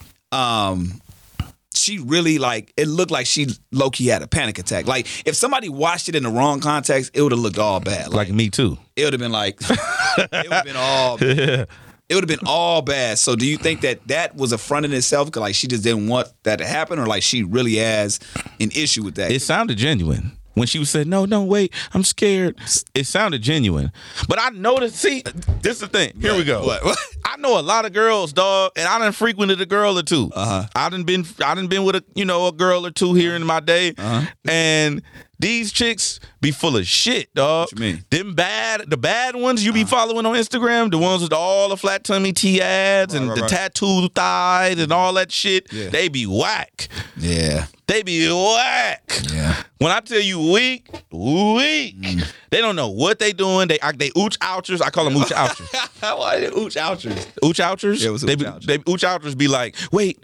she really, like, it looked like she low-key had a panic attack? Like, if somebody watched it in the wrong context, it would have looked all bad. Like me too. It would have been like, it would have been all bad. Yeah. It would have been all bad. So do you think that was a front in itself? Because, like, she just didn't want that to happen? Or, like, she really has an issue with that? It sounded genuine. When she said, no, wait, I'm scared. It sounded genuine. But I noticed, see, this is the thing. Here we go. What? I know a lot of girls, dog, and I done frequented a girl or two. Uh-huh. I done been with a girl or two here in my day. Uh-huh. And these chicks be full of shit, dog. What you mean? The bad ones you be following on Instagram, the ones with all the flat tummy T-ads and the tattooed thighs and all that shit, they be whack. Yeah. They be whack. Yeah. When I tell you weak. They don't know what they doing. They ooch ouchers. I call them ooch ouchers. Why are they ooch ouchers? Ooch ouchers? Yeah, what's ooch ouchers? They ooch ouchers be like, wait.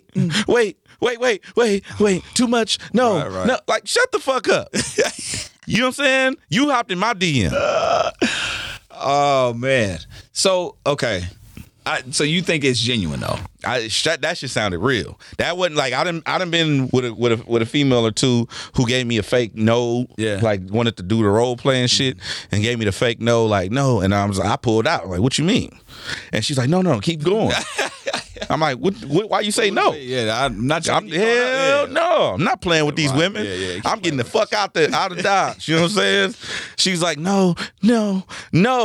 Too much. No. Right. No. Like, shut the fuck up. You know what I'm saying? You hopped in my DM. Oh man. So okay. So you think it's genuine though? That shit sounded real. That wasn't like I done been with a female or two who gave me a fake no, like wanted to do the role playing shit and gave me the fake no, like no, and I pulled out like, what you mean? And she's like, no, keep going. I'm like, what? Why you say no? Yeah, I'm not. Hell no, I'm not playing with these women. Yeah, I'm getting the fuck out of Dodge. You know what I'm saying? She's like, no.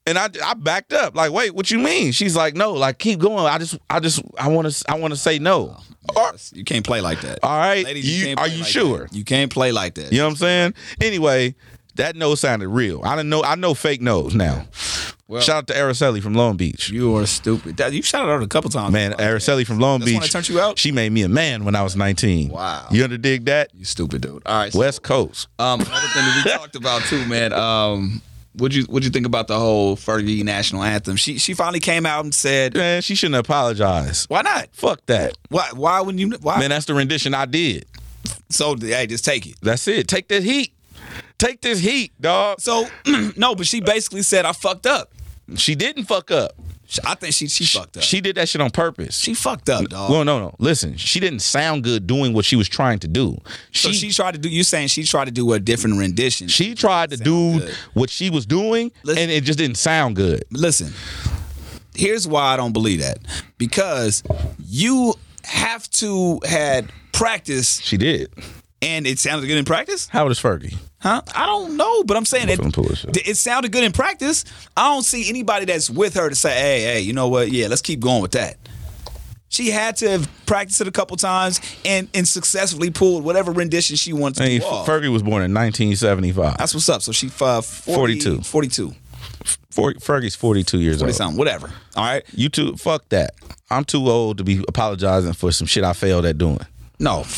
And I backed up. Like, wait, what you mean? She's like, no, like keep going. I want to say no. Yes, you can't play like that. All right, Ladies, are you sure? You can't play like that. You know what I'm saying? Anyway, that no sounded real. I know fake no's now. Well, shout out to Araceli from Long Beach. You are stupid. You shouted out a couple times. Man, Araceli from Long That's Beach. when I turned you out? She made me a man when I was 19. Wow. You underdig that? You stupid dude. All right. West Coast. Another thing that we talked about too, man. What'd you think about the whole Fergie national anthem? She finally came out and said, Man, she shouldn't apologize. "Why not? Fuck that. Why wouldn't you? Why? Man, that's the rendition I did. So hey, just take it. That's it. Take that heat. Take this heat, dog. So no, but she basically said I fucked up. She didn't fuck up. I think she fucked up. She did that shit on purpose. She fucked up, dog. Well, no. Listen, she didn't sound good doing what she was trying to do. So she tried to do. You saying she tried to do a different rendition? She tried to do good. what she was doing, Listen. and it just didn't sound good. Listen, here's why I don't believe that. Because you have to had practice, She did. and it sounded good in practice. How old is Fergie? Huh? I don't know, but I'm saying I'm feeling foolish. it sounded good in practice. I don't see anybody that's with her to say, hey, you know what? Yeah, let's keep going with that. She had to have practiced it a couple times and successfully pulled whatever rendition she wanted to do off. Fergie was born in 1975. That's what's up. So she 42. 42. Fergie's 42 years 40 old. something, whatever. All right? You too, fuck that. I'm too old to be apologizing for some shit I failed at doing. No.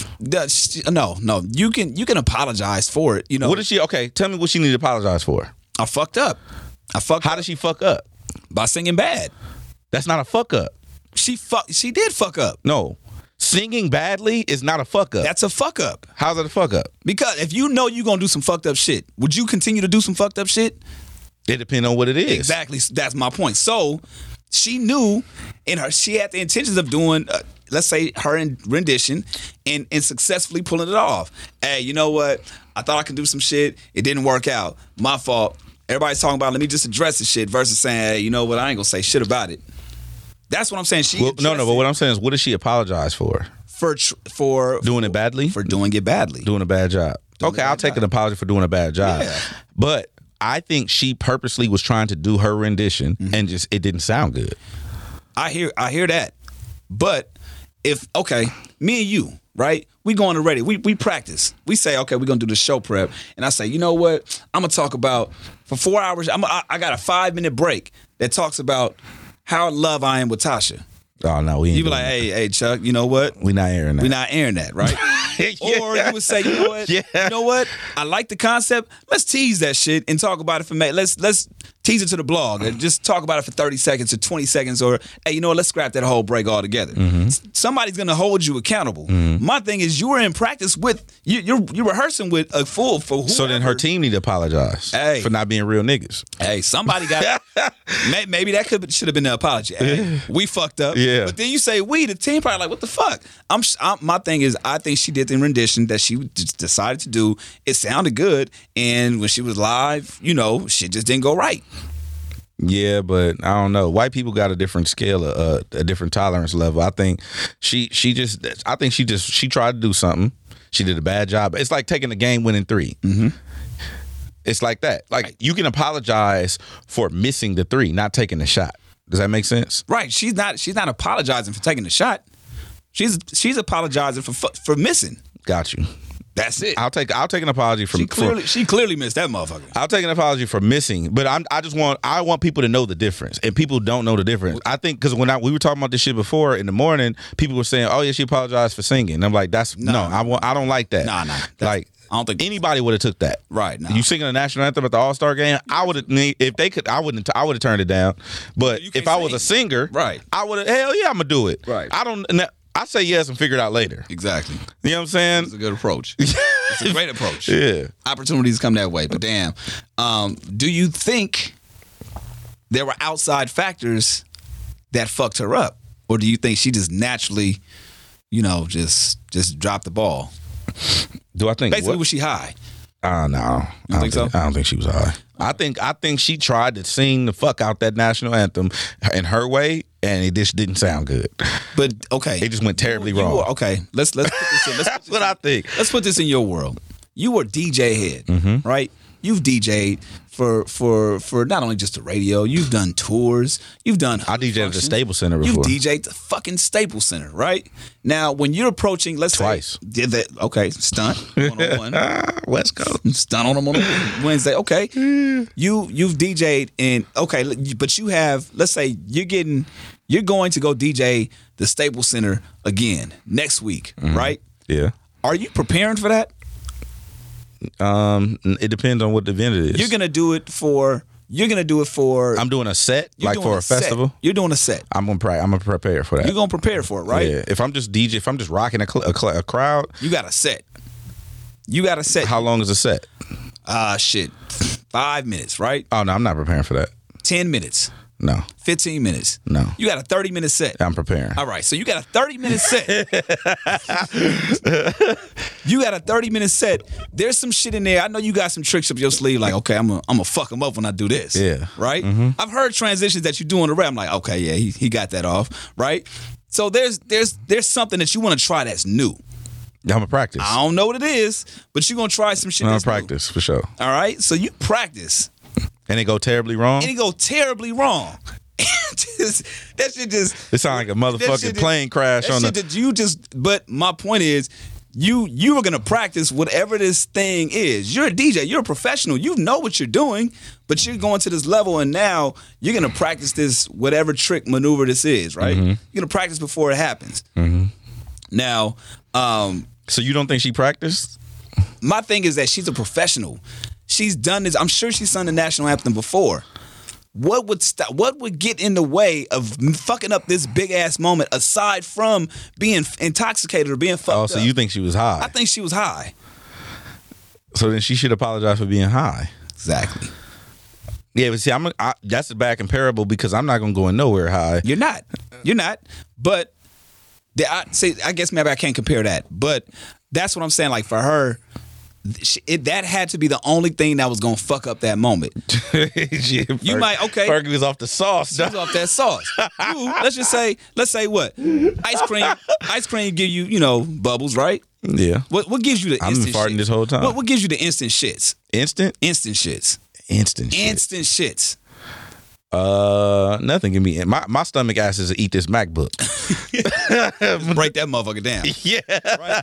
No. You can apologize for it. You know. What did she? Okay, tell me what she needed to apologize for. I fucked up. How did she fuck up? By singing bad. That's not a fuck up. She did fuck up. No. Singing badly is not a fuck up. That's a fuck up. How's it a fuck up? Because if you know you're going to do some fucked up shit, would you continue to do some fucked up shit? It depends on what it is. Exactly. That's my point. So she knew she had the intentions of doing, let's say, her rendition and successfully pulling it off. Hey, you know what? I thought I could do some shit. It didn't work out. My fault. Everybody's talking about, let me just address the shit versus saying, hey, you know what? I ain't going to say shit about it. That's what I'm saying. No, but what I'm saying is, what did she apologize for? For doing it badly? For doing it badly. Doing a bad job. Okay, I'll take an apology for doing a bad job. Yeah. But I think she purposely was trying to do her rendition and just it didn't sound good. I hear that. But me and you, right? We go on the radio. We practice. We say, okay, we're gonna do the show prep. And I say, you know what? I'm gonna talk about for 4 hours. I got a 5-minute break that talks about how in love I am with Tasha. Oh no, we ain't. You be like, hey, Chuck, you know what? We not airing that. We not airing that, right? Yeah. Or you would say, you know what? Yeah. You know what? I like the concept. Let's tease that shit and talk about it for me. Let's tease it to the blog and just talk about it for 30 seconds or 20 seconds. Or hey, you know what? Let's scrap that whole break altogether. Somebody's gonna hold you accountable. My thing is, you were in practice with you're rehearsing with a fool for whoever. So then her team need to apologize for not being real niggas. Hey, somebody got maybe that should have been the apology. Hey, we fucked up. Yeah. But then you say we, the team probably like, what the fuck? My thing is, I think she did the rendition that she decided to do. It sounded good, and when she was live, shit just didn't go right. Yeah, but I don't know. White people got a different scale, a different tolerance level. I think she tried to do something. She did a bad job. It's like taking a game-winning 3. It's like that. Like you can apologize for missing the 3, not taking the shot. Does that make sense? Right. She's not apologizing for taking the shot. She's apologizing for missing. Got you. That's it. I'll take an apology from. She clearly missed that motherfucker. I'll take an apology for missing, but I want people to know the difference, and people don't know the difference. I think because when we were talking about this shit before in the morning, people were saying, "Oh yeah, she apologized for singing." And I'm like, I don't like that. Nah. Like I don't think anybody would have took that. Right. Nah. You singing the national anthem at the All-Star game, I would have if they could. I would have turned it down. But if I was a singer, right, I would have. Hell yeah, I'm gonna do it. Right. I say yes and figure it out later. Exactly. You know what I'm saying? It's a good approach. It's a great approach. Yeah. Opportunities come that way, but damn. Do you think there were outside factors that fucked her up? Or do you think she just naturally, just dropped the ball? Do I think basically was she high? No. You think so? I don't think she was high. I think she tried to sing the fuck out that national anthem in her way, and it just didn't sound good. But okay, it just went terribly wrong. Okay, let's put this in. That's what I think. Let's put this in your world. You were DJ head, right? you've DJ'd for not only just the radio, you've done tours, you've done I DJ'd at the Staples Center before. You've DJ'd the fucking Staples Center, right? Now, when you're approaching, let's Twice. say, did that? Okay, stunt 101. West Coast. Stunt on them on a Wednesday. Okay, you've DJ'd in but you have, let's say you're going to go DJ the Staples Center again next week, right? Yeah. Are you preparing for that? It depends on what the event it is. You're gonna do it for. I'm doing a set, you're like doing for a festival. Set. You're doing a set. I'm gonna prepare for that. You're gonna prepare for it, right? Yeah. If I'm just rocking a crowd, You got a set. You got a set. how long is the set? Shit. 5 minutes, right? Oh no, I'm not preparing for that. 10 minutes. No, 15 minutes. no. You got a 30-minute set. I'm preparing. All right, so you got a 30-minute set. You got a 30-minute set. There's some shit in there. I know you got some tricks up your sleeve. Like, okay, I'm gonna fuck him up when I do this. Yeah. Right. I've heard transitions that you do on the rap. I'm like, okay, yeah, he got that off. Right. So there's something that you want to try that's new. I'm gonna practice. I don't know what it is, but you're gonna try some shit. I'm gonna that's new. practice for sure. All right. So you practice. And it go terribly wrong. And it go terribly wrong. That shit just. It sound like a motherfucking plane crash on the. But my point is, you are gonna practice whatever this thing is. You're a DJ. You're a professional. You know what you're doing, but you're going to this level, and now you're gonna practice this whatever trick maneuver this is. Right? You're gonna practice before it happens. Now, So you don't think she practiced? my thing is that she's a professional. She's done this. I'm sure she's sung the national anthem before. What would get in the way of fucking up this big ass moment aside from being intoxicated or being fucked up? Oh, so you think she was high? I think she was high. So then she should apologize for being high. Exactly. Yeah, but see, that's a bad comparable because I'm not gonna go in nowhere high. You're not. But I guess maybe I can't compare that. But that's what I'm saying. Like for her, that had to be the only thing that was gonna fuck up that moment. You might Fergie was off the sauce. She was off that sauce. Let's say what? Ice cream give you, bubbles, right? Yeah. What gives you the I've been instant farting shits? this whole time. What gives you the instant shits? Instant shits. Instant shits. Nothing can be. My stomach asks to eat this MacBook. Break that motherfucker down. Yeah. Right?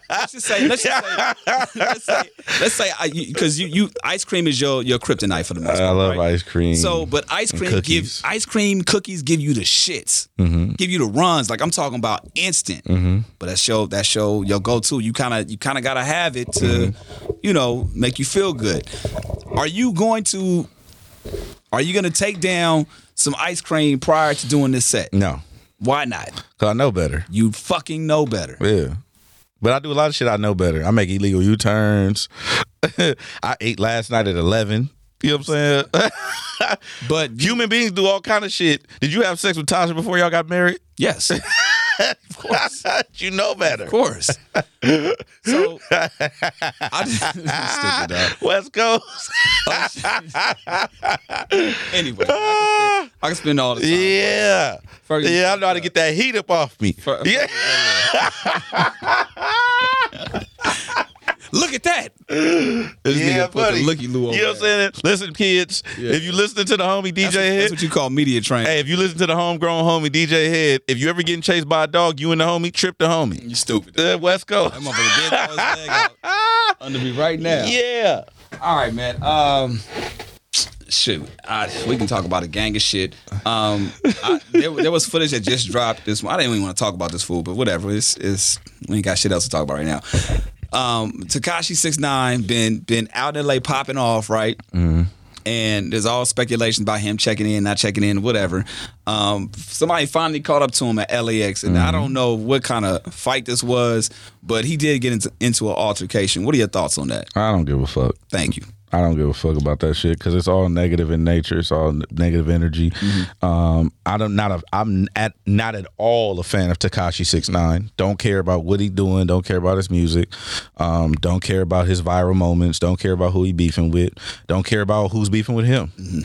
Let's say, because you ice cream is your kryptonite for the most part. I love right? ice cream. So, but ice cream cookies give you the shits, give you the runs. Like I'm talking about instant. But that show your go to. You kind of gotta have it to, make you feel good. Are you going to take down some ice cream prior to doing this set? No. Why not? Because I know better. You fucking know better. Yeah. But I do a lot of shit I know better. I make illegal U-turns. I ate last night at 11. You know what I'm saying? But human beings do all kind of shit. Did you have sex with Tasha before y'all got married? Yes. Of course. You know better. Of course. So, I just stupid, dog. West Coast. Anyway, I can spend all the time. Yeah. Fergie, yeah, I know how to get that heat up off me. Yeah. Look at that. Yeah, buddy. Looky Lou over you know what I'm saying? Listen, kids, if you listen to the homie DJ Head. That's what you call media training. Hey, if you listen to the homegrown homie DJ Head, if you ever getting chased by a dog, you and the homie, trip the homie. You stupid. West Coast. That motherfucker did throw his leg out under me right now. Yeah. All right, man. Shit, we can talk about a gang of shit. There was footage that just dropped this one. I didn't even want to talk about this fool, but whatever. It's we ain't got shit else to talk about right now. Tekashi 6ix9ine been out in LA popping off, right? And there's all speculation about him checking in, not checking in, whatever. Somebody finally caught up to him at LAX, and I don't know what kind of fight this was, but he did get into an altercation. What are your thoughts on that? I don't give a fuck. Thank you. I don't give a fuck about that shit because it's all negative in nature. It's all negative energy. I'm not at all a fan of Tekashi 6ix9ine. Don't care about what he doing. Don't care about his music. Don't care about his viral moments. Don't care about who he beefing with. Don't care about who's beefing with him.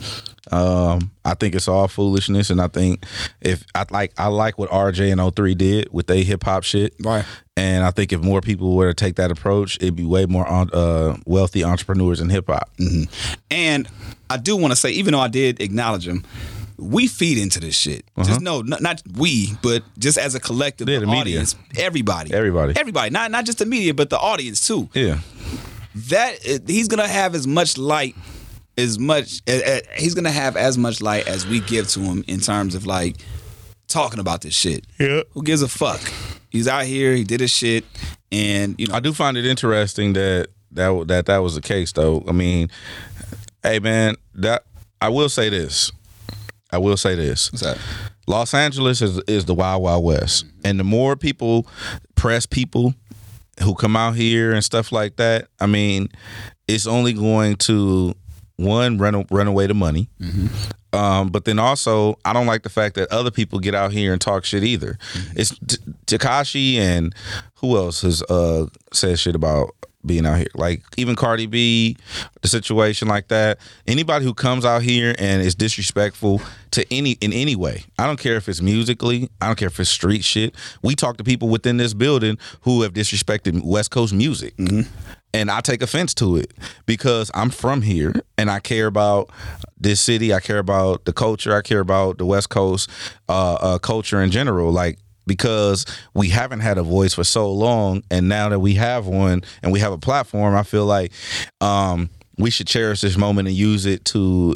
I think it's all foolishness, and I think I like what RJ and 03 did with they hip hop shit. Right. And I think if more people were to take that approach, it'd be way more wealthy entrepreneurs in hip hop. Mm-hmm. And I do want to say, even though I did acknowledge him, we feed into this shit. Just no, not we, but just as a collective the audience, everybody. Not just the media, but the audience too. Yeah. That he's gonna have as much light, he's gonna have as much light as we give to him in terms of like talking about this shit. Yeah. Who gives a fuck? He's out here. He did his shit, and you know. I do find it interesting that was the case, though. I mean, hey man, I will say this. What's that? Los Angeles is the Wild Wild West, and the more people press people who come out here and stuff like that, I mean, it's only going to run away the money. Mm-hmm. But then also, I don't like the fact that other people get out here and talk shit either. Mm-hmm. It's Tekashi and who else has said shit about being out here, like even Cardi B, the situation like that. Anybody who comes out here and is disrespectful to in any way, I don't care if it's musically, I don't care if it's street shit. We talk to people within this building who have disrespected West Coast music. Mm-hmm. And I take offense to it because I'm from here and I care about this city. I care about the culture. I care about the West Coast culture in general. Like, because we haven't had a voice for so long, and now that we have one and we have a platform, I feel like we should cherish this moment and use it to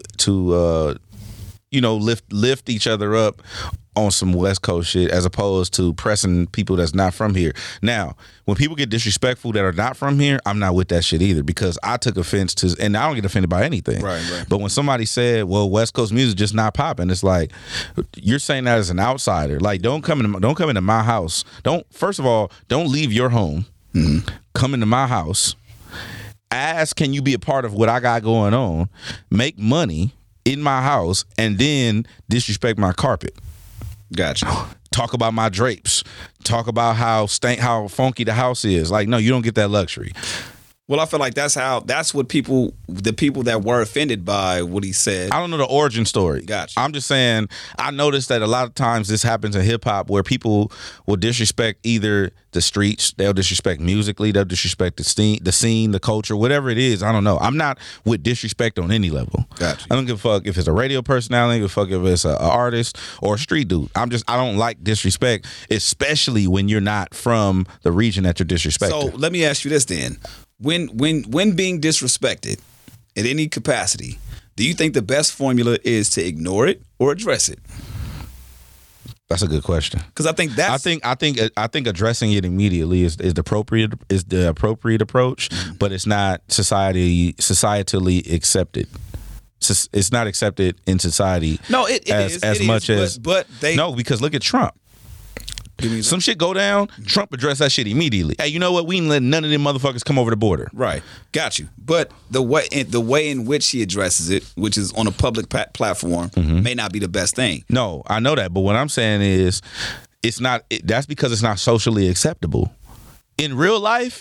lift each other up on some West Coast shit, as opposed to pressing people that's not from here. Now, when people get disrespectful that are not from here, I'm not with that shit either, because I took offense to, and I don't get offended by anything. Right. But when somebody said, well, West Coast music just not popping, it's like, you're saying that as an outsider. Like, don't come into my house. First of all, don't leave your home. Mm-hmm. Come into my house. Ask, can you be a part of what I got going on? Make money in my house, and then disrespect my carpet. Gotcha. Talk about my drapes. Talk about how funky the house is. Like, no, you don't get that luxury. Well, I feel like that's what the people that were offended by what he said. I don't know the origin story. Gotcha. I'm just saying, I noticed that a lot of times this happens in hip hop where people will disrespect either the streets, they'll disrespect musically, they'll disrespect the scene, the culture, whatever it is. I don't know. I'm not with disrespect on any level. Gotcha. I don't give a fuck if it's a radio personality, I don't give a fuck if it's an artist or a street dude. I don't like disrespect, especially when you're not from the region that you're disrespecting. So let me ask you this then. When being disrespected in any capacity, do you think the best formula is to ignore it or address it? That's a good question. Because I think that's I think addressing it immediately is the appropriate approach, but it's not societally accepted. It's not accepted in society. No, it is. But because look at Trump. Some shit go down, Trump addressed that shit immediately. Hey, you know what? We ain't letting none of them motherfuckers come over the border. Right. Got you. But the way in which he addresses it, which is on a public platform, may not be the best thing. No, I know that. But what I'm saying is, it's not. That's because it's not socially acceptable. In real life,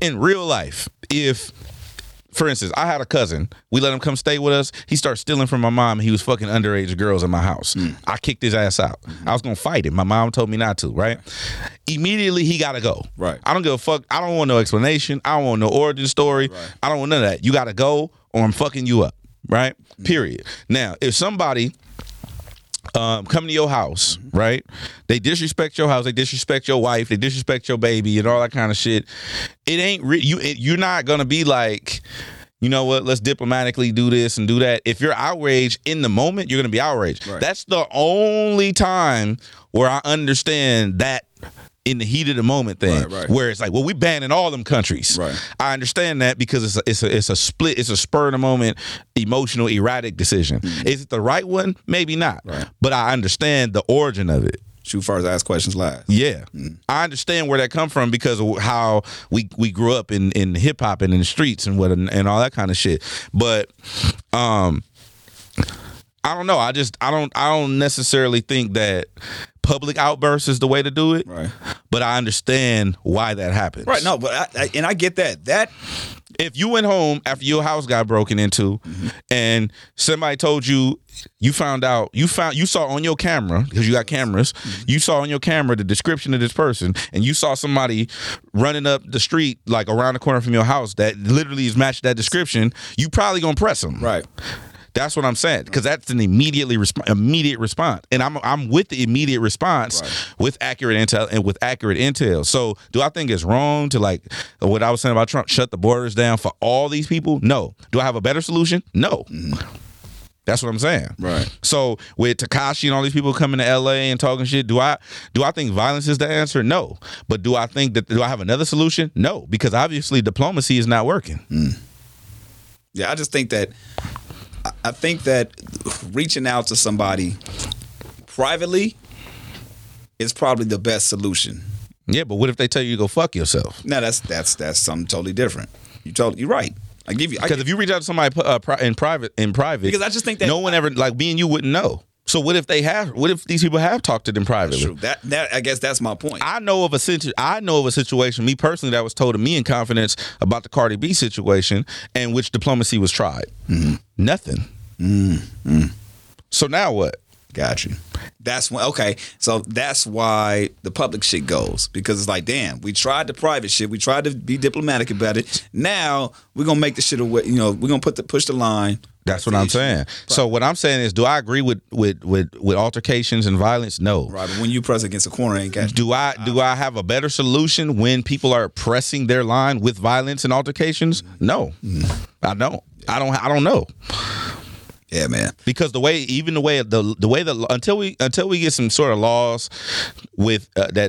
if, for instance, I had a cousin. We let him come stay with us. He started stealing from my mom. And he was fucking underage girls in my house. I kicked his ass out. I was going to fight him. My mom told me not to, right? Immediately, he got to go. Right. I don't give a fuck. I don't want no explanation. I don't want no origin story. Right. I don't want none of that. You got to go or I'm fucking you up, right? Period. Now, if somebody come to your house, right? They disrespect your house, they disrespect your wife, they disrespect your baby, and all that kind of shit. It ain't you're not gonna be like, you know what? Let's diplomatically do this and do that. If you're outraged in the moment, you're gonna be outraged. Right. That's the only time where I understand that. In the heat of the moment thing, right. Where it's like, well, we banning all them countries. Right. I understand that because it's a split, it's a spur of the moment, emotional, erratic decision. Mm-hmm. Is it the right one? Maybe not. Right. But I understand the origin of it. Shoot first, ask questions last. Yeah. Mm-hmm. I understand where that come from because of how we grew up in hip hop and in the streets and and all that kind of shit. But I don't know. I don't necessarily think that public outbursts is the way to do it. Right. But I understand why that happens. Right. No, but I get that. If you went home after your house got broken into, and somebody told you, you saw on your camera, because you got cameras, you saw on your camera the description of this person, and you saw somebody running up the street like around the corner from your house that literally is matched that description, you probably gonna press them. Right. That's what I'm saying, because that's an immediate response, and I'm with the immediate response with accurate intel. So, do I think it's wrong to, like what I was saying about Trump, shut the borders down for all these people? No. Do I have a better solution? No. That's what I'm saying. Right. So with Tekashi and all these people coming to LA and talking shit, do I think violence is the answer? No. But do I have another solution? No, because obviously diplomacy is not working. Yeah, I think that reaching out to somebody privately is probably the best solution. Yeah, but what if they tell you to go fuck yourself? No, that's something totally different. You're right. Because if you reach out to somebody in private, because I just think that no one ever, like me and you, wouldn't know. So what if these people have talked to them privately? That's true. That I guess that's my point. I know of a situation, me personally, that was told to me in confidence about the Cardi B situation, and which diplomacy was tried. Nothing. So now what? Got you. So that's why the public shit goes, because it's like, damn, we tried the private shit, we tried to be diplomatic about it. Now we're gonna make the shit away. We're gonna push the line. That's what I'm saying. So what I'm saying is, do I agree with altercations and violence? No. Right, but when you press against a corner, ain't got you. Do I have a better solution when people are pressing their line with violence and altercations? No, I don't. I don't know. Yeah, man. Because until we get some sort of laws with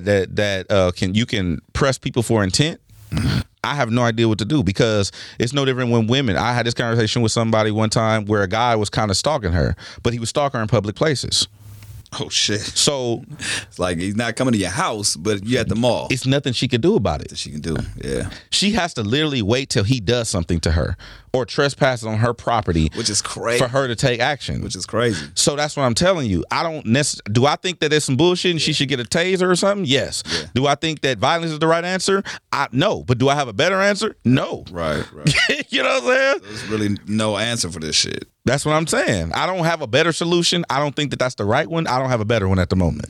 you can press people for intent. I have no idea what to do, because it's no different when women. I had this conversation with somebody one time where a guy was kind of stalking her, but he was stalking her in public places. Oh shit! So it's like he's not coming to your house, but you at the mall. It's nothing she could do about it. That she can do, yeah. She has to literally wait till he does something to her or trespasses on her property, which is crazy, for her to take action. Which is crazy. So that's what I'm telling you. Do I think that there's some bullshit and she should get a taser or something? Yes. Yeah. Do I think that violence is the right answer? No. But do I have a better answer? No. Right. You know what I'm saying? There's really no answer for this shit. That's what I'm saying. I don't have a better solution. I don't think that that's the right one. I don't have a better one at the moment.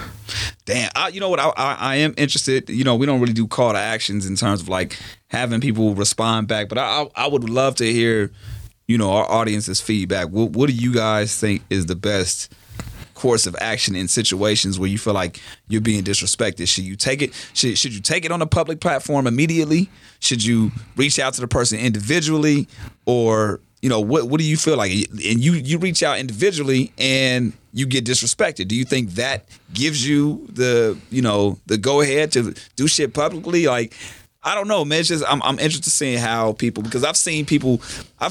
Damn, you know what? I am interested. We don't really do call to actions in terms of like having people respond back, but I would love to hear, our audience's feedback. What do you guys think is the best course of action in situations where you feel like you're being disrespected? Should you take it? Should you take it on a public platform immediately? Should you reach out to the person individually, or what do you feel like? And you reach out individually and you get disrespected. Do you think that gives you the go ahead to do shit publicly? Like, I don't know, man. It's just I'm interested in seeing how people, because I've seen people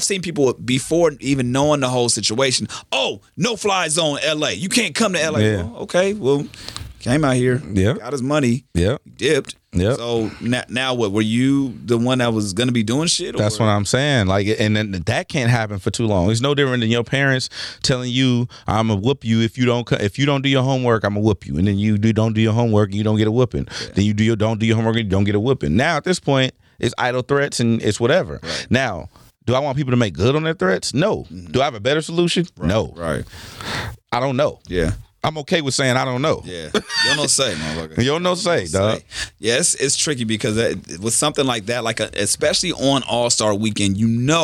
before even knowing the whole situation. Oh, no fly zone, LA. You can't come to LA. Yeah. Well, okay, well, came out here, got his money, dipped. Yeah. So now what? Were you the one that was going to be doing shit? Or? That's what I'm saying. Like, and then that can't happen for too long. It's no different than your parents telling you, "I'm gonna whoop you if you don't do your homework. I'm gonna whoop you." And then you don't do your homework and you don't get a whooping. Yeah. Then you don't do your homework and you don't get a whooping. Now at this point, it's idle threats and it's whatever. Right. Now, do I want people to make good on their threats? No. Mm-hmm. Do I have a better solution? Right. No. Right. I don't know. Yeah. I'm okay with saying I don't know. Yeah, you don't know say, motherfucker. You don't know say, dog. Yes, it's tricky because with something like that, especially on All-Star Weekend,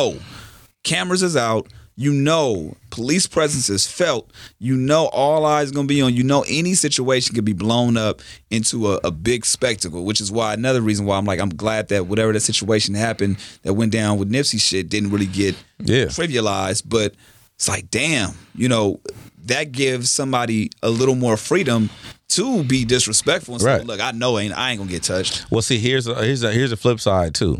cameras is out. Police presence is felt. All eyes gonna be on. Any situation could be blown up into a big spectacle, which is why another reason why I'm glad that whatever that situation happened that went down with Nipsey shit didn't really get trivialized. But it's like, damn, that gives somebody a little more freedom to be disrespectful and say, look, I know I ain't gonna get touched. Well, see, here's a flip side too.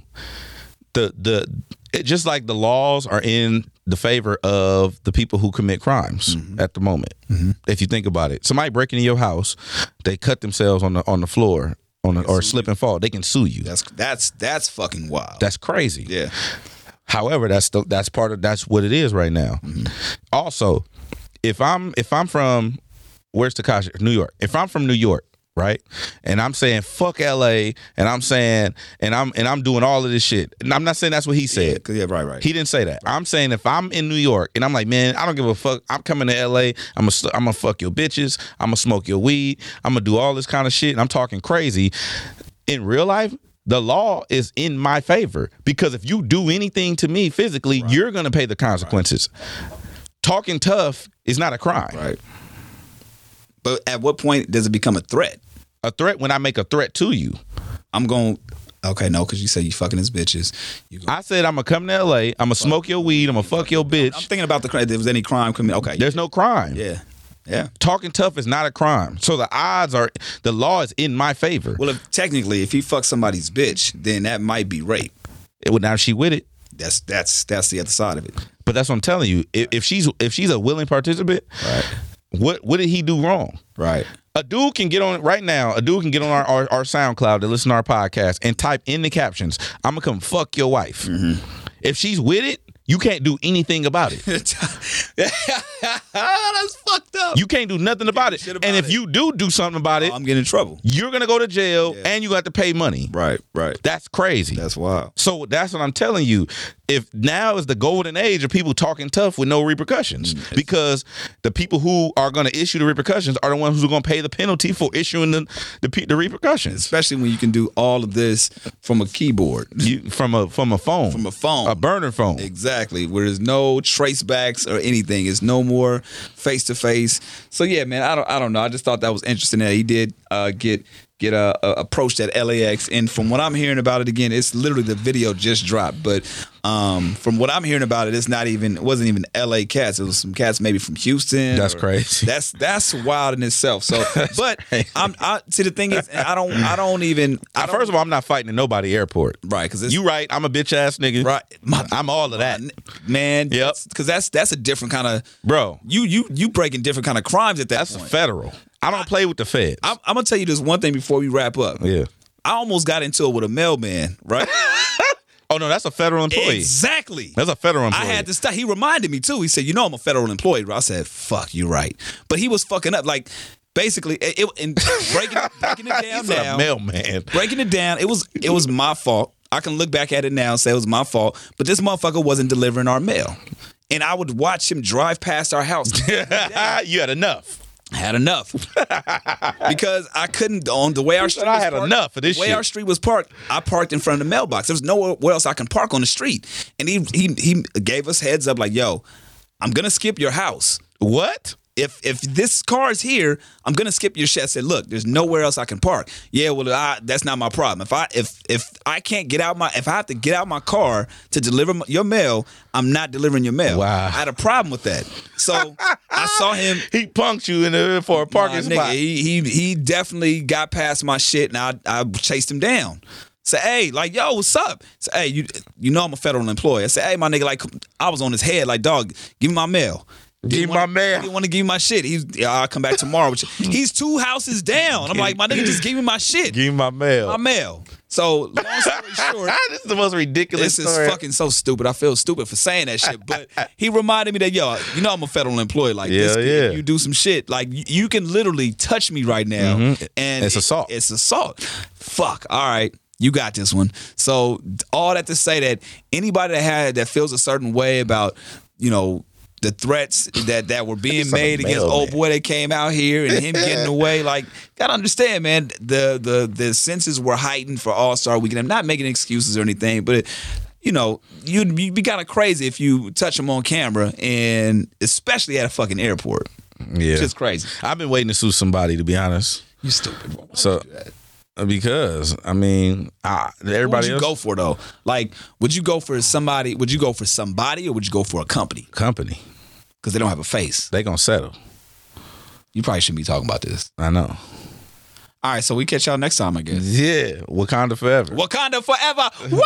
Just like the laws are in the favor of the people who commit crimes at the moment. Mm-hmm. If you think about it, somebody breaking into your house, they cut themselves on the floor or slip and fall, they can sue you. That's fucking wild. That's crazy. Yeah. However, that's what it is right now. Mm-hmm. Also, if I'm from, where's Tekashi? New York. If I'm from New York right? And I'm saying fuck LA, and I'm saying and I'm doing all of this shit. And I'm not saying that's what he said. Yeah, right. He didn't say that. Right. I'm saying if I'm in New York and I'm like, man, I don't give a fuck. I'm coming to LA. I'm gonna fuck your bitches. I'm gonna smoke your weed. I'm gonna do all this kind of shit. And I'm talking crazy. In real life, the law is in my favor, because if you do anything to me physically, you're gonna pay the consequences. Right. Talking tough is not a crime. Right. But at what point does it become a threat? A threat when I make a threat to you. I'm going, okay, no, because you say you fucking his bitches. I said I'm going to come to LA, I'm going to smoke your weed, I'm going to fuck your bitch. I'm thinking about the crime. If there was any crime committed. Okay. There's no crime. Yeah. Talking tough is not a crime. So the law is in my favor. Well, if he fucks somebody's bitch, then that might be rape. Now she with it. That's the other side of it. But that's what I'm telling you. If she's a willing participant, right. What did he do wrong? Right. A dude can get on right now. A dude can get on our SoundCloud to listen to our podcast and type in the captions, "I'm gonna come fuck your wife." Mm-hmm. If she's with it, you can't do anything about it. That's fucked up. You can't do nothing about it. And if you do something about it, I'm getting in trouble. You're gonna go to jail and you got to pay money. Right. That's crazy. That's wild. So that's what I'm telling you. If now is the golden age of people talking tough with no repercussions, because the people who are going to issue the repercussions are the ones who are going to pay the penalty for issuing the repercussions. Especially when you can do all of this from a keyboard, from a phone, a burner phone. Exactly, where there's no tracebacks or anything. It's no more face to face. So yeah, man, I don't know. I just thought that was interesting that he did get approached at LAX, and from what I'm hearing about it, again, it's literally the video just dropped, but from what I'm hearing about it, it wasn't even LA cats. It was some cats maybe from Houston. That's crazy. That's wild in itself. So, but see, the thing is, I don't even. First of all, I'm not fighting at nobody airport. Right, because you right. I'm a bitch ass nigga. Right, I'm all of that, man. Yep. Because that's a different kind of bro. You breaking different kind of crimes at that point. That's federal. I don't play with the feds. I'm gonna tell you this one thing before we wrap up. Yeah. I almost got into it with a mailman, right? Oh no, that's a federal employee. Exactly. That's a federal employee. I had to stop. He reminded me too. He said, I'm a federal employee. I said, fuck, you're right. But he was fucking up. Like, basically, breaking it down now. A mailman. Breaking it down, it was my fault. I can look back at it now and say it was my fault. But this motherfucker wasn't delivering our mail. And I would watch him drive past our house. You had enough. I had enough because I couldn't on the way our street. I had enough of this. The way shit. Our street was parked, I parked in front of the mailbox. There was nowhere else I can park on the street, and he gave us heads up like, "Yo, I'm gonna skip your house." What? If this car is here, I'm gonna skip your shit. I said, look, there's nowhere else I can park. Yeah, well, that's not my problem. If I can't get out if I have to get out my car to deliver your mail, I'm not delivering your mail. Wow. I had a problem with that. So I saw him. He punked you for a parking spot. He definitely got past my shit, and I chased him down. Say, hey, like, yo, what's up? Say, hey, you know I'm a federal employee. I said, hey, my nigga, like, I was on his head, like, dog, give me my mail. Give me my mail. He didn't want to give me my shit. I'll come back tomorrow. He's 2 houses down. I'm like, my nigga, just give me my shit. Give me my mail. My mail. So, long story short. This is the most ridiculous This is fucking so stupid. I feel stupid for saying that shit. But he reminded me that, yo, I'm a federal employee. Like, you do some shit. Like, you can literally touch me right now. Mm-hmm. And it's assault. It's assault. Fuck. All right. You got this one. So, all that to say that anybody that feels a certain way about, the threats that were being made against old boy that came out here and him getting away, like, gotta understand, man, the senses were heightened for All-Star Weekend. I'm not making excuses or anything, but you'd be kind of crazy if you touch him on camera, and especially at a fucking airport. Yeah, it's just crazy. I've been waiting to sue somebody, to be honest. You stupid. Why so. would you do that? Because everybody. What would you go for though? Like, would you go for somebody? Would you go for somebody, or would you go for a company? Company. Because they don't have a face. They gonna settle. You probably shouldn't be talking about this. I know. All right, so we catch y'all next time, I guess. Yeah, Wakanda forever. Wakanda forever.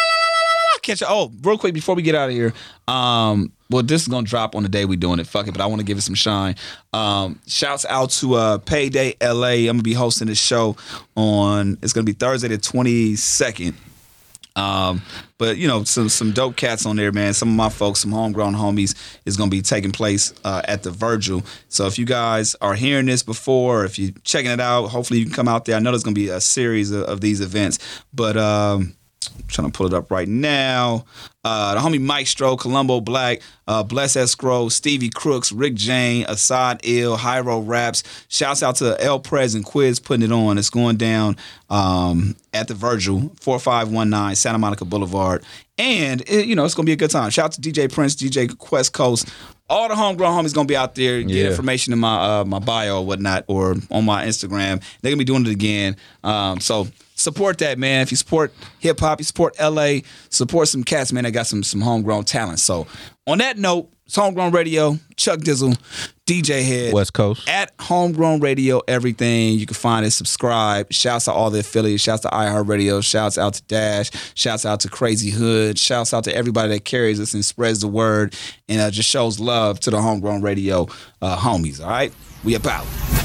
Catch y'all. Oh, real quick before we get out of here. Well, this is gonna drop on the day we doing it. Fuck it, but I want to give it some shine. Shouts out to Payday LA. I'm gonna be hosting this show it's gonna be Thursday the 22nd. But you know, some dope cats on there, man. Some of my folks, some homegrown homies, is gonna be taking place at the Virgil. So if you guys are hearing this before, or if you're checking it out, hopefully you can come out there. I know there's gonna be a series of these events, but I'm trying to pull it up right now. The homie Mike Stroh, Columbo Black, Bless Escrow, Stevie Crooks, Rick Jane, Assad Ill, Hyro Raps. Shouts out to El Prez and Quiz putting it on. It's going down at the Virgil, 4519 Santa Monica Boulevard. And, it's going to be a good time. Shout out to DJ Prince, DJ Quest Coast. All the homegrown homies going to be out there. Get information in my my bio or whatnot, or on my Instagram. They're going to be doing it again. So support that, man. If you support hip-hop, you support LA, support some cats, man, that got some homegrown talent. So on that note, it's Homegrown Radio, Chuck Dizzle, DJ Head. West Coast. At Homegrown Radio, everything. You can find it, subscribe. Shouts to all the affiliates. Shouts to iHeartRadio. Shouts out to Dash. Shouts out to Crazy Hood. Shouts out to everybody that carries us and spreads the word and just shows love to the Homegrown Radio homies, all right? We about.